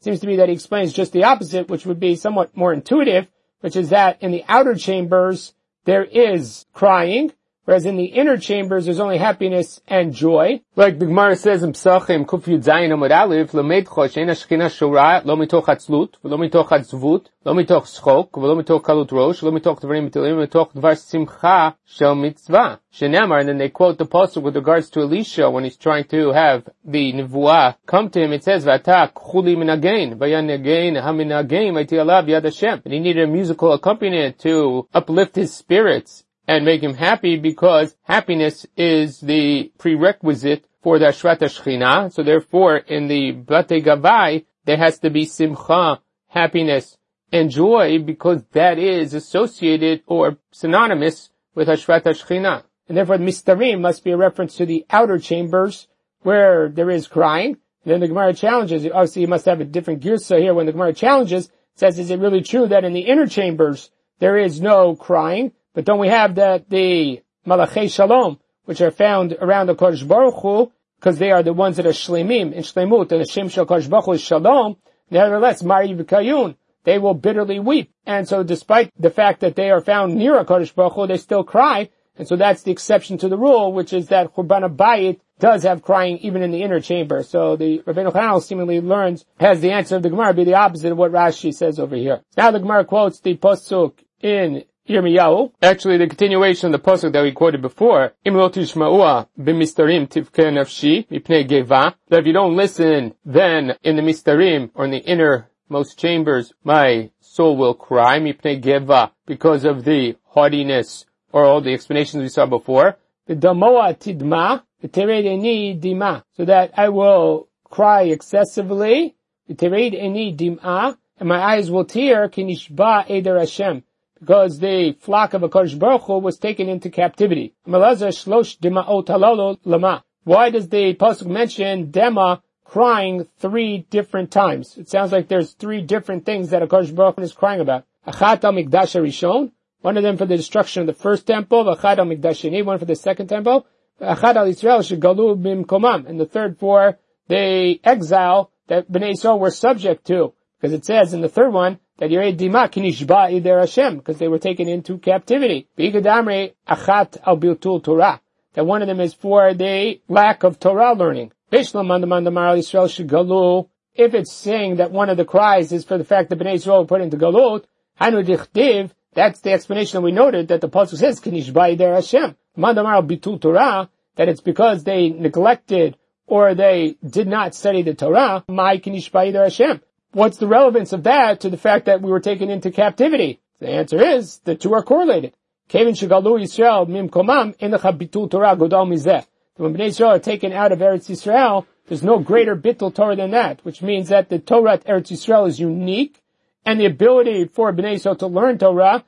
seems to be that he explains just the opposite, which would be somewhat more intuitive, which is that in the outer chambers there is crying, whereas in the inner chambers there's only happiness and joy. Like the Gemara says in Pesachim, Kuf Yud Zayin Amud Aleph, L'meidcho she'en hashchina shora, lo mitoch hatzlut, lo mitoch hatzvut, lo mitoch schok, lo mitoch kalut rosh, lo mitoch dvarim mitilim, lo mitoch dvar simcha shel mitzvah. Shenemar, and then they quote the pasuk with regards to Elisha when he's trying to have the nevuah come to him. It says, V'ata k'chuli minagain, v'yanagain haminagain, v'iti alav yad Hashem. And he needed a musical accompaniment to uplift his spirits and make him happy, because happiness is the prerequisite for the Ashrat HaShechina. So therefore, in the Batei Gavai, there has to be simcha, happiness, and joy, because that is associated or synonymous with Ashrat HaShechina. And therefore, the Mistarim must be a reference to the outer chambers where there is crying. And then the Gemara challenges, obviously you must have a different girsa here. When the Gemara challenges, says, is it really true that in the inner chambers there is no crying? But don't we have that the Malachei Shalom, which are found around the Kodesh Baruch Hu, because they are the ones that are Shlemim, in Shlemut, and the Shem Shel Kodesh Baruch Hu is Shalom, nevertheless, Mari V'Kayun, they will bitterly weep. And so despite the fact that they are found near a Kodesh Baruch Hu, they still cry. And so that's the exception to the rule, which is that Churban HaBayit does have crying even in the inner chamber. So the Rabbeinu Chananel seemingly learns, has the answer of the Gemara be the opposite of what Rashi says over here. Now the Gemara quotes the Pasuk in Yirmiyahu, actually the continuation of the pasuk that we quoted before, Im lo tishma'ua b'mistarim tivke nafshi mipnei geva, that if you don't listen, then in the mistarim, or in the innermost chambers, my soul will cry, mipnei geva, because of the haughtiness, or all the explanations we saw before, v'damoa tidma, v'tered eni dima, so that I will cry excessively, v'tered eni dima, and my eyes will tear, kinishba eder Hashem, because the flock of HaKadosh Baruch Hu was taken into captivity. Why does the pasuk mention Dema crying three different times? It sounds like there's three different things that HaKadosh Baruch Hu is crying about. Achat al Mikdash Rishon, one of them for the destruction of the first temple, Achat al Mikdash Sheni, one for the second temple, Achat al Yisrael shegalu bimkomam, and the third for the exile that Bnei Yisrael were subject to. Because it says in the third one, that Yerei Dima kinishba ider Hashem, because they were taken into captivity. B'ikadamre achat al biltul Torah, that one of them is for the lack of Torah learning. Bishlam mandamar Yisrael shegalu, if it's saying that one of the cries is for the fact that Bnei Yisrael were put into galut, hanu dichtiv, that's the explanation that we noted, that the pasuk says kinishba ider Hashem. Mandamar al biltul Torah, that it's because they neglected or they did not study the Torah. My kinishba ider Hashem. What's the relevance of that to the fact that we were taken into captivity? The answer is, the two are correlated. Kevin Shigalu Yisrael Mim Komam Enecha Bitul Torah Godal Mizeh. When Bnei Yisrael are taken out of Eretz Yisrael, there's no greater Bitul Torah than that, which means that the Torah at Eretz Yisrael is unique, and the ability for Bnei Yisrael to learn Torah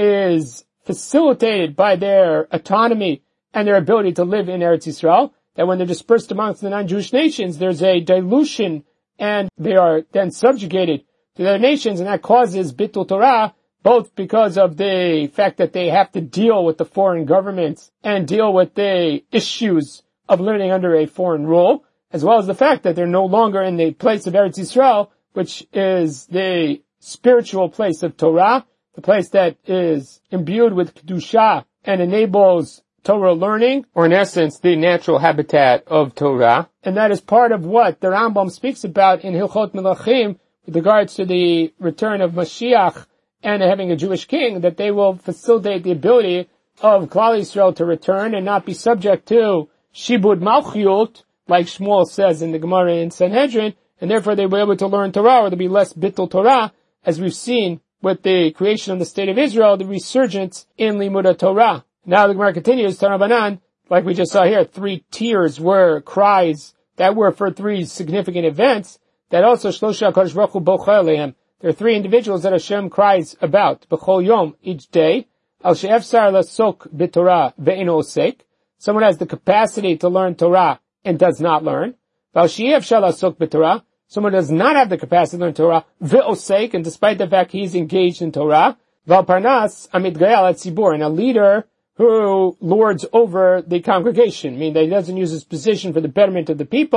is facilitated by their autonomy and their ability to live in Eretz Yisrael, that when they're dispersed amongst the non-Jewish nations, there's a dilution and they are then subjugated to their nations, and that causes Bitul Torah, both because of the fact that they have to deal with the foreign governments and deal with the issues of living under a foreign rule, as well as the fact that they're no longer in the place of Eretz Yisrael, which is the spiritual place of Torah, the place that is imbued with Kedusha and enables Torah learning, or in essence, the natural habitat of Torah. And that is part of what the Rambam speaks about in Hilchot Melachim with regards to the return of Mashiach and having a Jewish king, that they will facilitate the ability of Klal Yisrael to return and not be subject to Shibud Malchut, like Shmuel says in the Gemara in Sanhedrin, and therefore they will be able to learn Torah, or there'll be less Bittul Torah, as we've seen with the creation of the state of Israel, the resurgence in Limud Torah. Now the Gemara continues, Tanabanan, like we just saw here, three tiers were cries that were for three significant events, that also Shlosha Kodesh Baruch Hu Bocha Aleim. There are three individuals that Hashem cries about, B'chol Yom, each day, Al She'efsar Lasok B'Torah Ve'eno Osek. Someone has the capacity to learn Torah and does not learn. Al She'efsar Lasok B'Torah. Someone does not have the capacity to learn Torah, Ve'osek, and despite the fact he's engaged in Torah. Val Parnas Amit Gayal at Tzibur, and a leader who lords over the congregation, meaning that he doesn't use his position for the betterment of the people,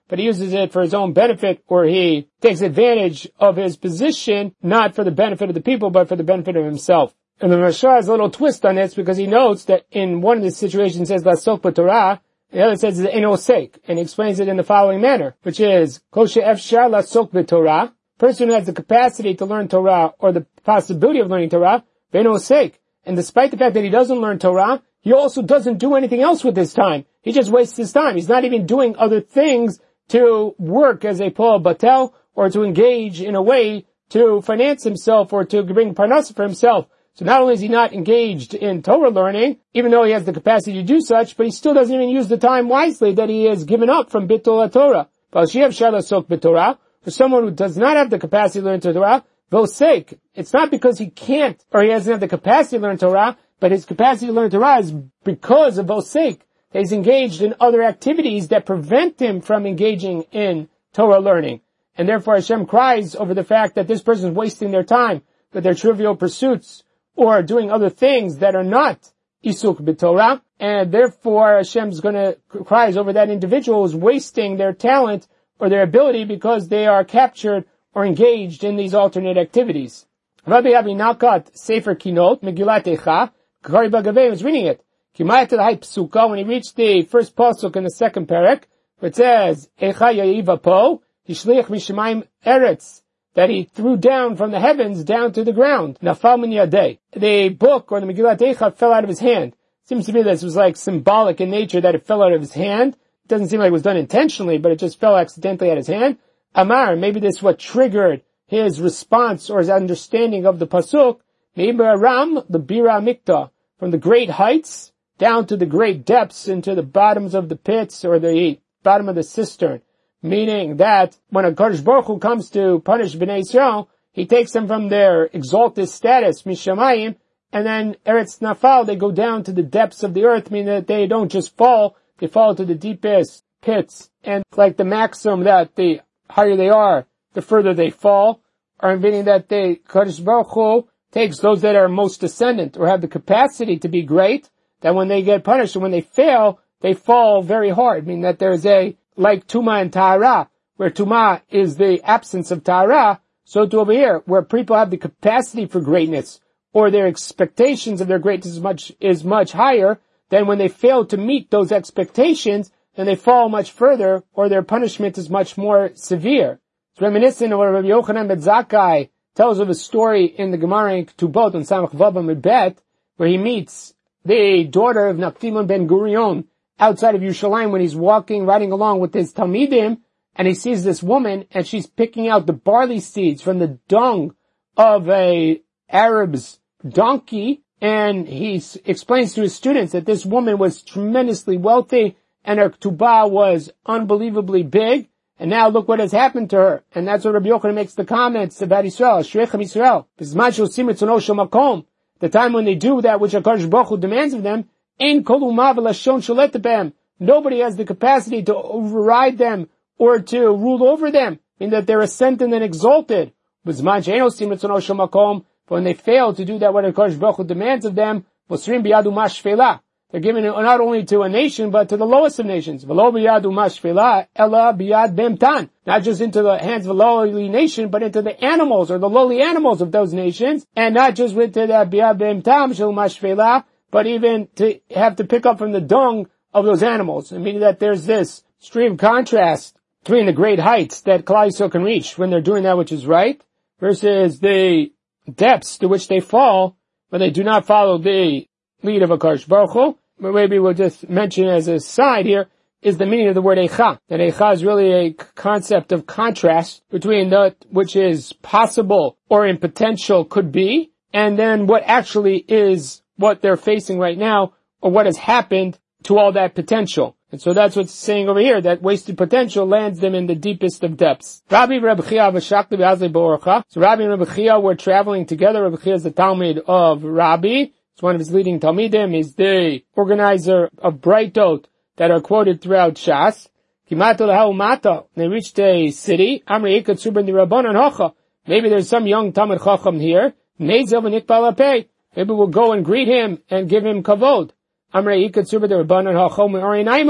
but he uses it for his own benefit, or he takes advantage of his position, not for the benefit of the people, but for the benefit of himself. And the Rasha has a little twist on this, because he notes that in one of the situations it says Lasok b'Torah, the other says Eno Sek, and he explains it in the following manner, which is Kol she'efshar Lasok b'Torah, person who has the capacity to learn Torah, or the possibility of learning Torah, Eno Sek. And despite the fact that he doesn't learn Torah, he also doesn't do anything else with his time. He just wastes his time. He's not even doing other things to work as a Poel Batel, or to engage in a way to finance himself, or to bring parnasa for himself. So not only is he not engaged in Torah learning, even though he has the capacity to do such, but he still doesn't even use the time wisely that he has given up from Bittul HaTorah. For someone who does not have the capacity to learn Torah, Vosek, it's not because he can't, or he doesn't have the capacity to learn Torah, but his capacity to learn Torah is because of Vosek. He's engaged in other activities that prevent him from engaging in Torah learning. And therefore Hashem cries over the fact that this person is wasting their time with their trivial pursuits, or doing other things that are not Isuk b'Torah, and therefore Hashem's gonna cries over that individual who's wasting their talent or their ability because they are captured or engaged in these alternate activities. Rabbi Avi Sefer Kinot, Megillat Eicha, Kari Bagaveh was reading it. Kimayat al-Hay Psuka, when he reached the first pasuk in the second parak, where it says, Eicha Ya'iva Po, Hishliach Mishamayim Eretz, that he threw down from the heavens down to the ground. Nafal min yadeh. The book, or the Megillat Eicha, fell out of his hand. It seems to me that this was like symbolic in nature that it fell out of his hand. It doesn't seem like it was done intentionally, but it just fell accidentally out of his hand. Amar, maybe this is what triggered his response or his understanding of the pasuk. Maybe Ram, the Bira Mikta, from the great heights down to the great depths into the bottoms of the pits or the bottom of the cistern. Meaning that when a Kadosh Baruch Hu comes to punish Bnei Yisrael, he takes them from their exalted status, Mishamayim, and then Eretz Nafal, they go down to the depths of the earth, meaning that they don't just fall, they fall to the deepest pits. And like the maxim that the higher they are, the further they fall, or meaning that they, Kadosh Baruch Hu takes those that are most ascendant, or have the capacity to be great, that when they get punished, and when they fail, they fall very hard, meaning that there's a like Tuma and Tahara, where Tuma is the absence of Tahara, so to over here, where people have the capacity for greatness, or their expectations of their greatness is much, is much higher, then when they fail to meet those expectations, then they fall much further, or their punishment is much more severe. It's reminiscent of what Rabbi Yochanan ben Zakkai tells of a story in the Gemara in Ketubot on Samach Vav Amud Bet, where he meets the daughter of Nachtimon ben Gurion, outside of Yerushalayim when he's walking, riding along with his Talmidim, and he sees this woman, and she's picking out the barley seeds from the dung of a Arab's donkey, and he explains to his students that this woman was tremendously wealthy, and her ketubah was unbelievably big, and now look what has happened to her. And that's what Rabbi Yochanan makes the comments about Yisrael, Shrechem Yisrael. The time when they do that which HaKadosh Baruch Hu demands of them, Ein kol umav lashon sholet b'hem. Nobody has the capacity to override them or to rule over them, in that they're ascendant and exalted. But when they fail to do that what HaKadosh Baruch Hu demands of them, they're given it not only to a nation, but to the lowest of nations. Not just into the hands of a lowly nation, but into the animals, or the lowly animals of those nations, and not just with the biyad b'hem tam shel mashfela, but even to have to pick up from the dung of those animals. I mean that there's this extreme contrast between the great heights that Klal Yisrael can reach when they're doing that which is right, versus the depths to which they fall when they do not follow the lead of HaKadosh Baruch Hu. But maybe we'll just mention as a side here, is the meaning of the word Eicha. That Eicha is really a concept of contrast between that which is possible or in potential could be, and then what actually is what they're facing right now, or what has happened to all that potential. And so that's what's saying over here, that wasted potential lands them in the deepest of depths. Rabbi and Rabbi Chia v'shakli b'azle b'orcha. So Rabbi and Rabbi Chia were traveling together. Rabbi Chia is the Talmud of Rabbi. It's one of his leading Talmidim. He's the organizer of Breitot that are quoted throughout Shas. Kimato l'ha'u mata. They reached a city. Amri ikat suben di rabbanon hocha. Maybe there's some young Talmud Chacham here. Nezel v'nikbal apei. Maybe we'll go and greet him and give him kavod. Amrei ikatsuba the rabbanon hachom me'orinaimu.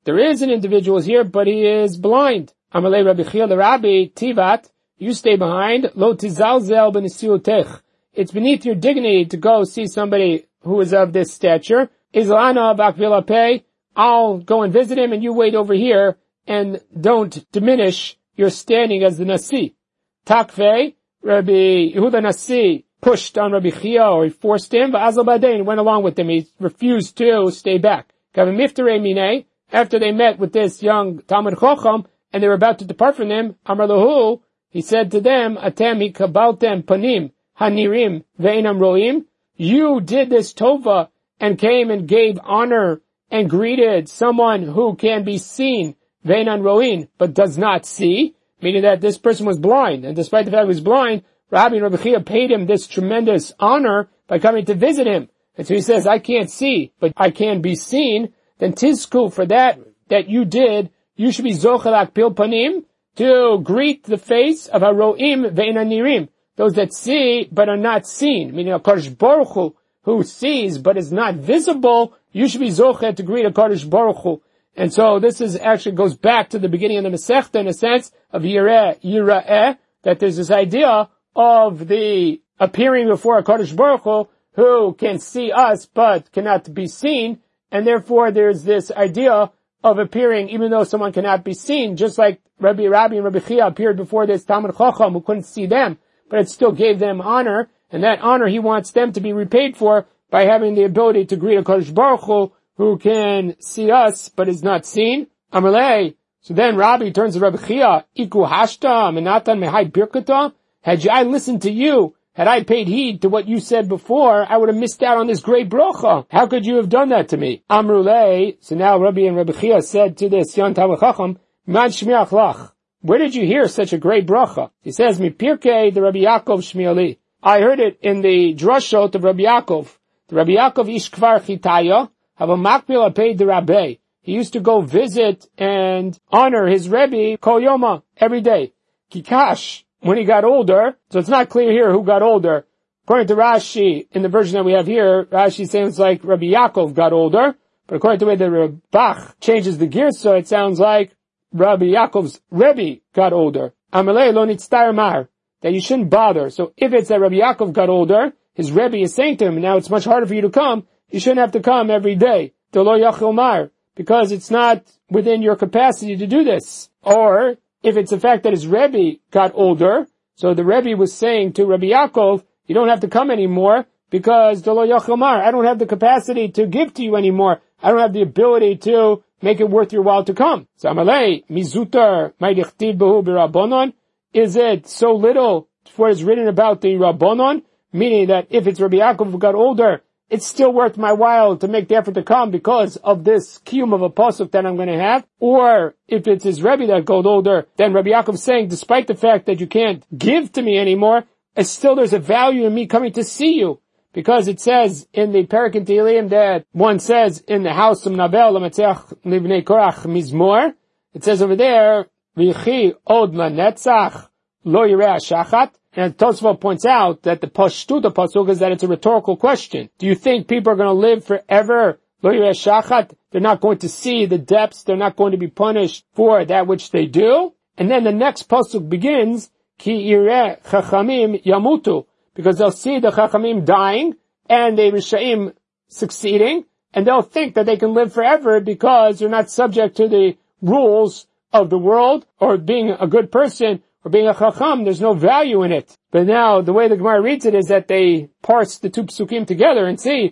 there is an individual here, but he is blind. Amalei Rabbi Chia the Rabbi, Tivat, you stay behind. Lo tizalzel b'nesiutech. It's beneath your dignity to go see somebody who is of this stature. Izlana b'akvila pei. I'll go and visit him, and you wait over here, and don't diminish your standing as the Nasi. Takvei, Rabbi Yehuda Nasi pushed on Rabbi Chia, or he forced him, but Azal Badein went along with him. He refused to stay back. Kavimiftere Mine, after they met with this young Talmud Chacham, and they were about to depart from him, Amar Lahu, he said to them, Atem hikabaltem panim hanirim ve'inam roim. You did this tova and came and gave honor and greeted someone who can be seen, ve'inam roim, but does not see, meaning that this person was blind, and despite the fact he was blind, Rabbi and Rabbi Chia paid him this tremendous honor by coming to visit him. And so he says, I can't see, but I can be seen. Then tizku, for that that you did, you should be zochelak pil panim, to greet the face of haroim ve'inanirim, those that see but are not seen, meaning a Kadosh Baruch Hu, who sees but is not visible. You should be zochet to greet a Kadosh Baruch Hu. And so this is actually goes back to the beginning of the Masechta in a sense of Yireh, Yira'eh, that there's this idea of the appearing before a Kadosh Baruch Hu who can see us but cannot be seen, and therefore there's this idea of appearing even though someone cannot be seen, just like Rabbi Rabbi and Rabbi Chia appeared before this Talmud Chacham who couldn't see them, but it still gave them honor, and that honor he wants them to be repaid for by having the ability to greet a Kadosh Baruch Hu who can see us but is not seen. Amalei. So then Rabbi turns to Rabbi Chia, Iku hashta menatan mehai birkata. Had I listened to you, had I paid heed to what you said before, I would have missed out on this great bracha. How could you have done that to me? Amrulei. So now Rabbi and Rabbi Chia said to this young Talmid Chacham, Man shmiach lach. Where did you hear such a great bracha? He says, Mi pirkei the Rabbi Yaakov shmiali. I heard it in the drushot of Rabbi Yaakov. The Rabbi Yaakov ish kvar chitaya, have a makpil paid the Rabbi. He used to go visit and honor his Rebbe kol yoma, every day. Kikash, when he got older, so it's not clear here who got older. According to Rashi, in the version that we have here, Rashi sounds like Rabbi Yaakov got older, but according to the way the Bach changes the girsa, it sounds like Rabbi Yaakov's Rebbe got older. Amalei lo nitztar mar, that you shouldn't bother. So if it's that Rabbi Yaakov got older, his Rebbe is saying to him, now it's much harder for you to come, you shouldn't have to come every day. To lo yachil mar, because it's not within your capacity to do this. Or, if it's the fact that his Rebbe got older, so the Rebbe was saying to Rabbi Yaakov, you don't have to come anymore, because Dolo Yachomar, I don't have the capacity to give to you anymore. I don't have the ability to make it worth your while to come. So Amalei, Mizutar, Maidichtid Behu B'Rabbonon, is it so little for it's written about the Rabbonon? Meaning that if it's Rabbi Yaakov who got older, it's still worth my while to make the effort to come because of this kiyum of a pasuk that I'm going to have. Or if it's his Rebbe that got older, then Rabbi Yaakov is saying, despite the fact that you can't give to me anymore, it's still there's a value in me coming to see you. Because it says in the Perek in Tehillim that one says in the house of Navel, L'Matzeach Livnei Korach Mizmor, it says over there, V'chi od lanetzach lo yireh shachat. And Tosfot points out that the pashtut of pasuk is that it's a rhetorical question. Do you think people are going to live forever? Lo yireh shachat. They're not going to see the depths. They're not going to be punished for that which they do. And then the next pasuk begins, Ki yireh chachamim yamutu. Because they'll see the chachamim dying and the rishaim succeeding. And they'll think that they can live forever because they're not subject to the rules of the world or being a good person. Or being a chacham, there's no value in it. But now, the way the Gemara reads it is that they parse the two psukim together and see,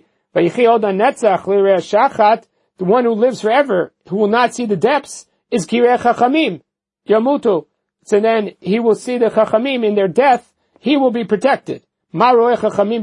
the one who lives forever, who will not see the depths, is kireh chachamim, yamutu. So then, he will see the chachamim in their death, he will be protected. Someone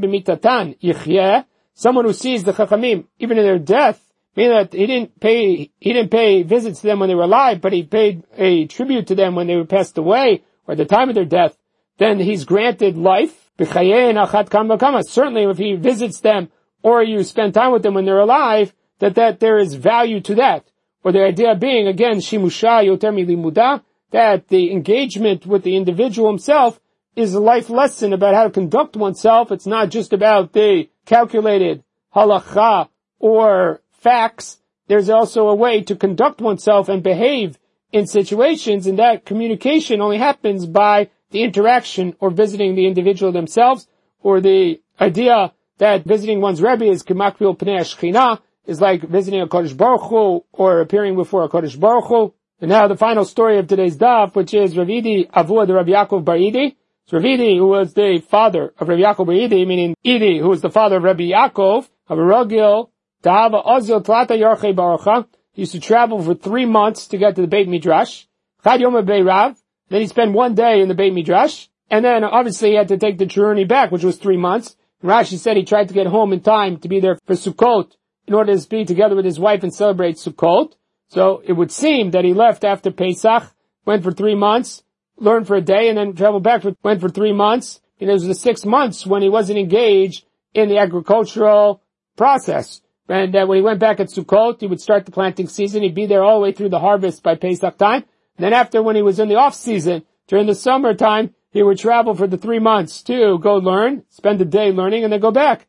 who sees the chachamim, even in their death, meaning that he didn't pay, he didn't pay visits to them when they were alive, but he paid a tribute to them when they were passed away, or at the time of their death, then he's granted life. Certainly if he visits them, or you spend time with them when they're alive, that, that there is value to that. Or the idea being, again, shimusha yoter milimuda, that the engagement with the individual himself is a life lesson about how to conduct oneself. It's not just about the calculated halakha or facts. there's also a way to conduct oneself and behave in situations, and that communication only happens by the interaction or visiting the individual themselves, or the idea that visiting one's Rebbe is Kemakbil Pnei Shechina, is like visiting a Kodesh Baruch Hu, or appearing before a Kodesh Baruch Hu. And now the final story of today's daf, which is Rav Idi Avua de Rabbi Yaakov Bar Idi. So Rav Idi, who was the father of Rabbi Yaakov Bar Idi, meaning Idi, who was the father of Rabbi Yaakov, of Rogil, Tahava Ozil Tlata Yorchei Barucha. He used to travel for three months to get to the Beit Midrash. Chad Yom Beirav. Then he spent one day in the Beit Midrash. And then obviously he had to take the journey back, which was three months. And Rashi said he tried to get home in time to be there for Sukkot, in order to be together with his wife and celebrate Sukkot. So it would seem that he left after Pesach, went for three months, learned for a day, and then traveled back, for, went for three months. And it was the six months when he wasn't engaged in the agricultural process. And uh, when he went back at Sukkot, he would start the planting season. He'd be there all the way through the harvest by Pesach time. And then after, when he was in the off season, during the summertime, he would travel for the three months to go learn, spend the day learning, and then go back.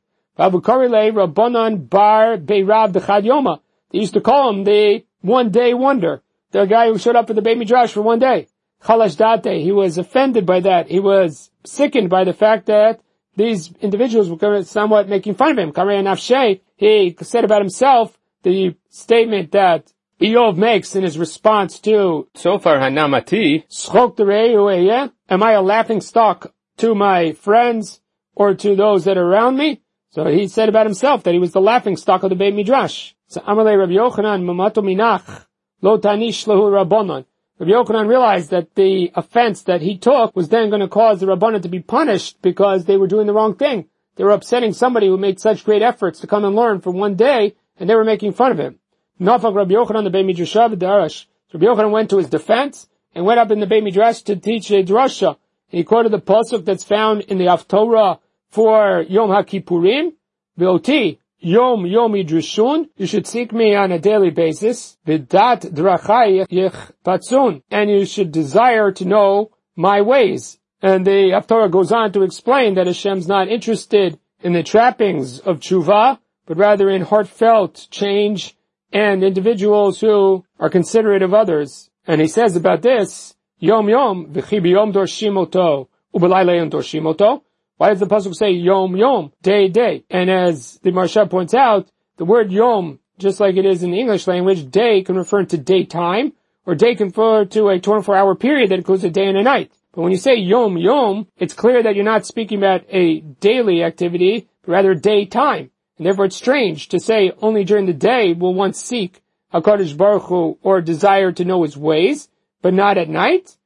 Rabbanan Bar Beirav Dechad Yoma. They used to call him the one-day wonder. The guy who showed up at the Beit Midrash for one day. Chalash Date. He was offended by that. He was sickened by the fact that these individuals were somewhat making fun of him. Karei Nafshei. He said about himself the statement that Eov makes in his response to Sofar Hanamati. Schok Derei. Am I a laughing stock to my friends or to those that are around me? So he said about himself that he was the laughing stock of the Beit Midrash. So Amalei Rabbi Yochanan Mamato Minach Lo Tanish Lahu Rabbanon. Rabbi Yochanan realized that the offense that he took was then going to cause the Rabbanon to be punished because they were doing the wrong thing. They were upsetting somebody who made such great efforts to come and learn for one day, and they were making fun of him. Nafak Rabbi Yochanan the Beit Midrash Darash. So Rabbi Yochanan went to his defense and went up in the Beit Midrash to teach a drasha. And he quoted the pasuk that's found in the Haftorah for Yom HaKippurim. V'oti, Yom Yom Yidrishun, you should seek me on a daily basis. V'dat drachai yichpatzun, and you should desire to know my ways. And the Haftorah goes on to explain that Hashem's not interested in the trappings of tshuva, but rather in heartfelt change and individuals who are considerate of others. And he says about this, Yom Yom, v'chi b'yom dorshim oto, u'b'layla yom dorshim oto. Why does the pasuk say Yom Yom, day, day? And as the Maharsha points out, the word Yom, just like it is in the English language, day can refer to daytime, or day can refer to a twenty-four hour period that includes a day and a night. But when you say Yom Yom, it's clear that you're not speaking about a daily activity, but rather daytime. And therefore it's strange to say only during the day will one seek HaKadosh Baruch Hu or desire to know his ways, but not at night.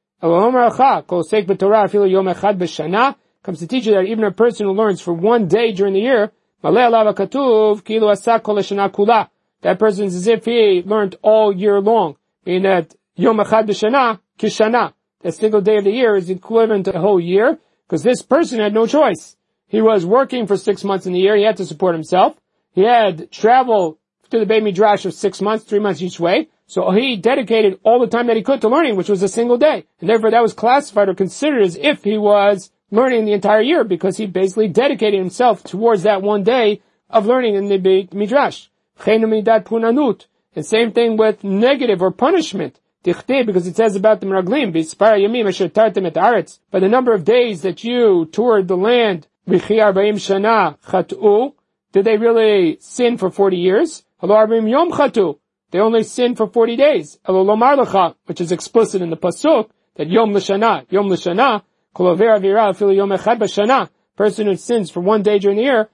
Comes to teach you that even a person who learns for one day during the year, that person is as if he learned all year long. Meaning that Yom Echad B'Shana, Kishana, that single day of the year is equivalent to a whole year, because this person had no choice. He was working for six months in the year, he had to support himself. He had travel to the Beit Midrash of six months, three months each way. So he dedicated all the time that he could to learning, which was a single day. And therefore that was classified or considered as if he was learning the entire year, because he basically dedicated himself towards that one day of learning in the Beit Midrash. And same thing with negative or punishment. Because it says about the Meraglim, by the number of days that you toured the land, did they really sin for forty years? They only sinned for forty days. Which is explicit in the pasuk, that Yom L'Shana, Yom L'Shana, person who sins for one day during the year,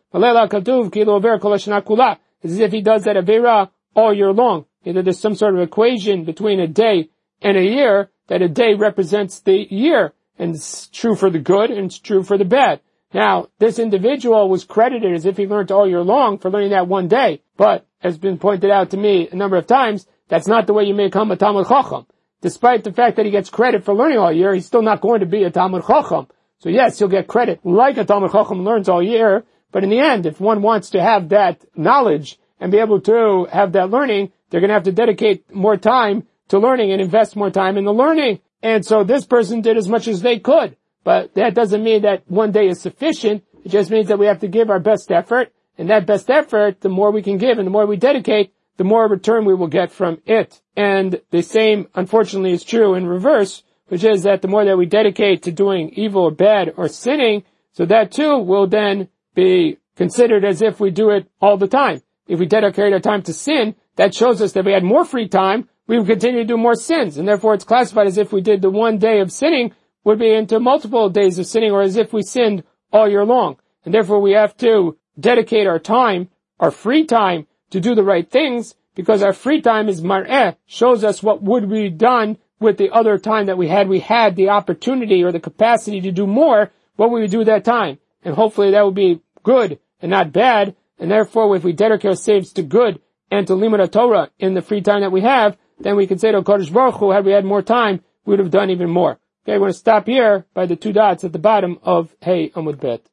it's as if he does that avera all year long. Either there's some sort of equation between a day and a year, that a day represents the year, and it's true for the good and it's true for the bad. Now, this individual was credited as if he learned all year long for learning that one day, but as been pointed out to me a number of times, that's not the way you become a Talmud Chacham. Despite the fact that he gets credit for learning all year, he's still not going to be a Talmud Chacham. So yes, he'll get credit like a Talmud Chacham learns all year, but in the end, if one wants to have that knowledge and be able to have that learning, they're going to have to dedicate more time to learning and invest more time in the learning. And so this person did as much as they could. But that doesn't mean that one day is sufficient. It just means that we have to give our best effort. And that best effort, the more we can give and the more we dedicate, the more return we will get from it. And the same, unfortunately, is true in reverse, which is that the more that we dedicate to doing evil or bad or sinning, so that too will then be considered as if we do it all the time. If we dedicate our time to sin, that shows us that we had more free time, we would continue to do more sins, and therefore it's classified as if we did the one day of sinning would be into multiple days of sinning, or as if we sinned all year long. And therefore we have to dedicate our time, our free time, to do the right things, because our free time is mar'eh, shows us what would be done with the other time that we had. We had the opportunity or the capacity to do more, what we would do that time. And hopefully that would be good and not bad. And therefore, if we dedicate ourselves to good and to Limud Torah in the free time that we have, then we can say to Kodesh Baruch Hu, had we had more time, we would have done even more. Okay, we're going to stop here by the two dots at the bottom of Hey Amud Bet.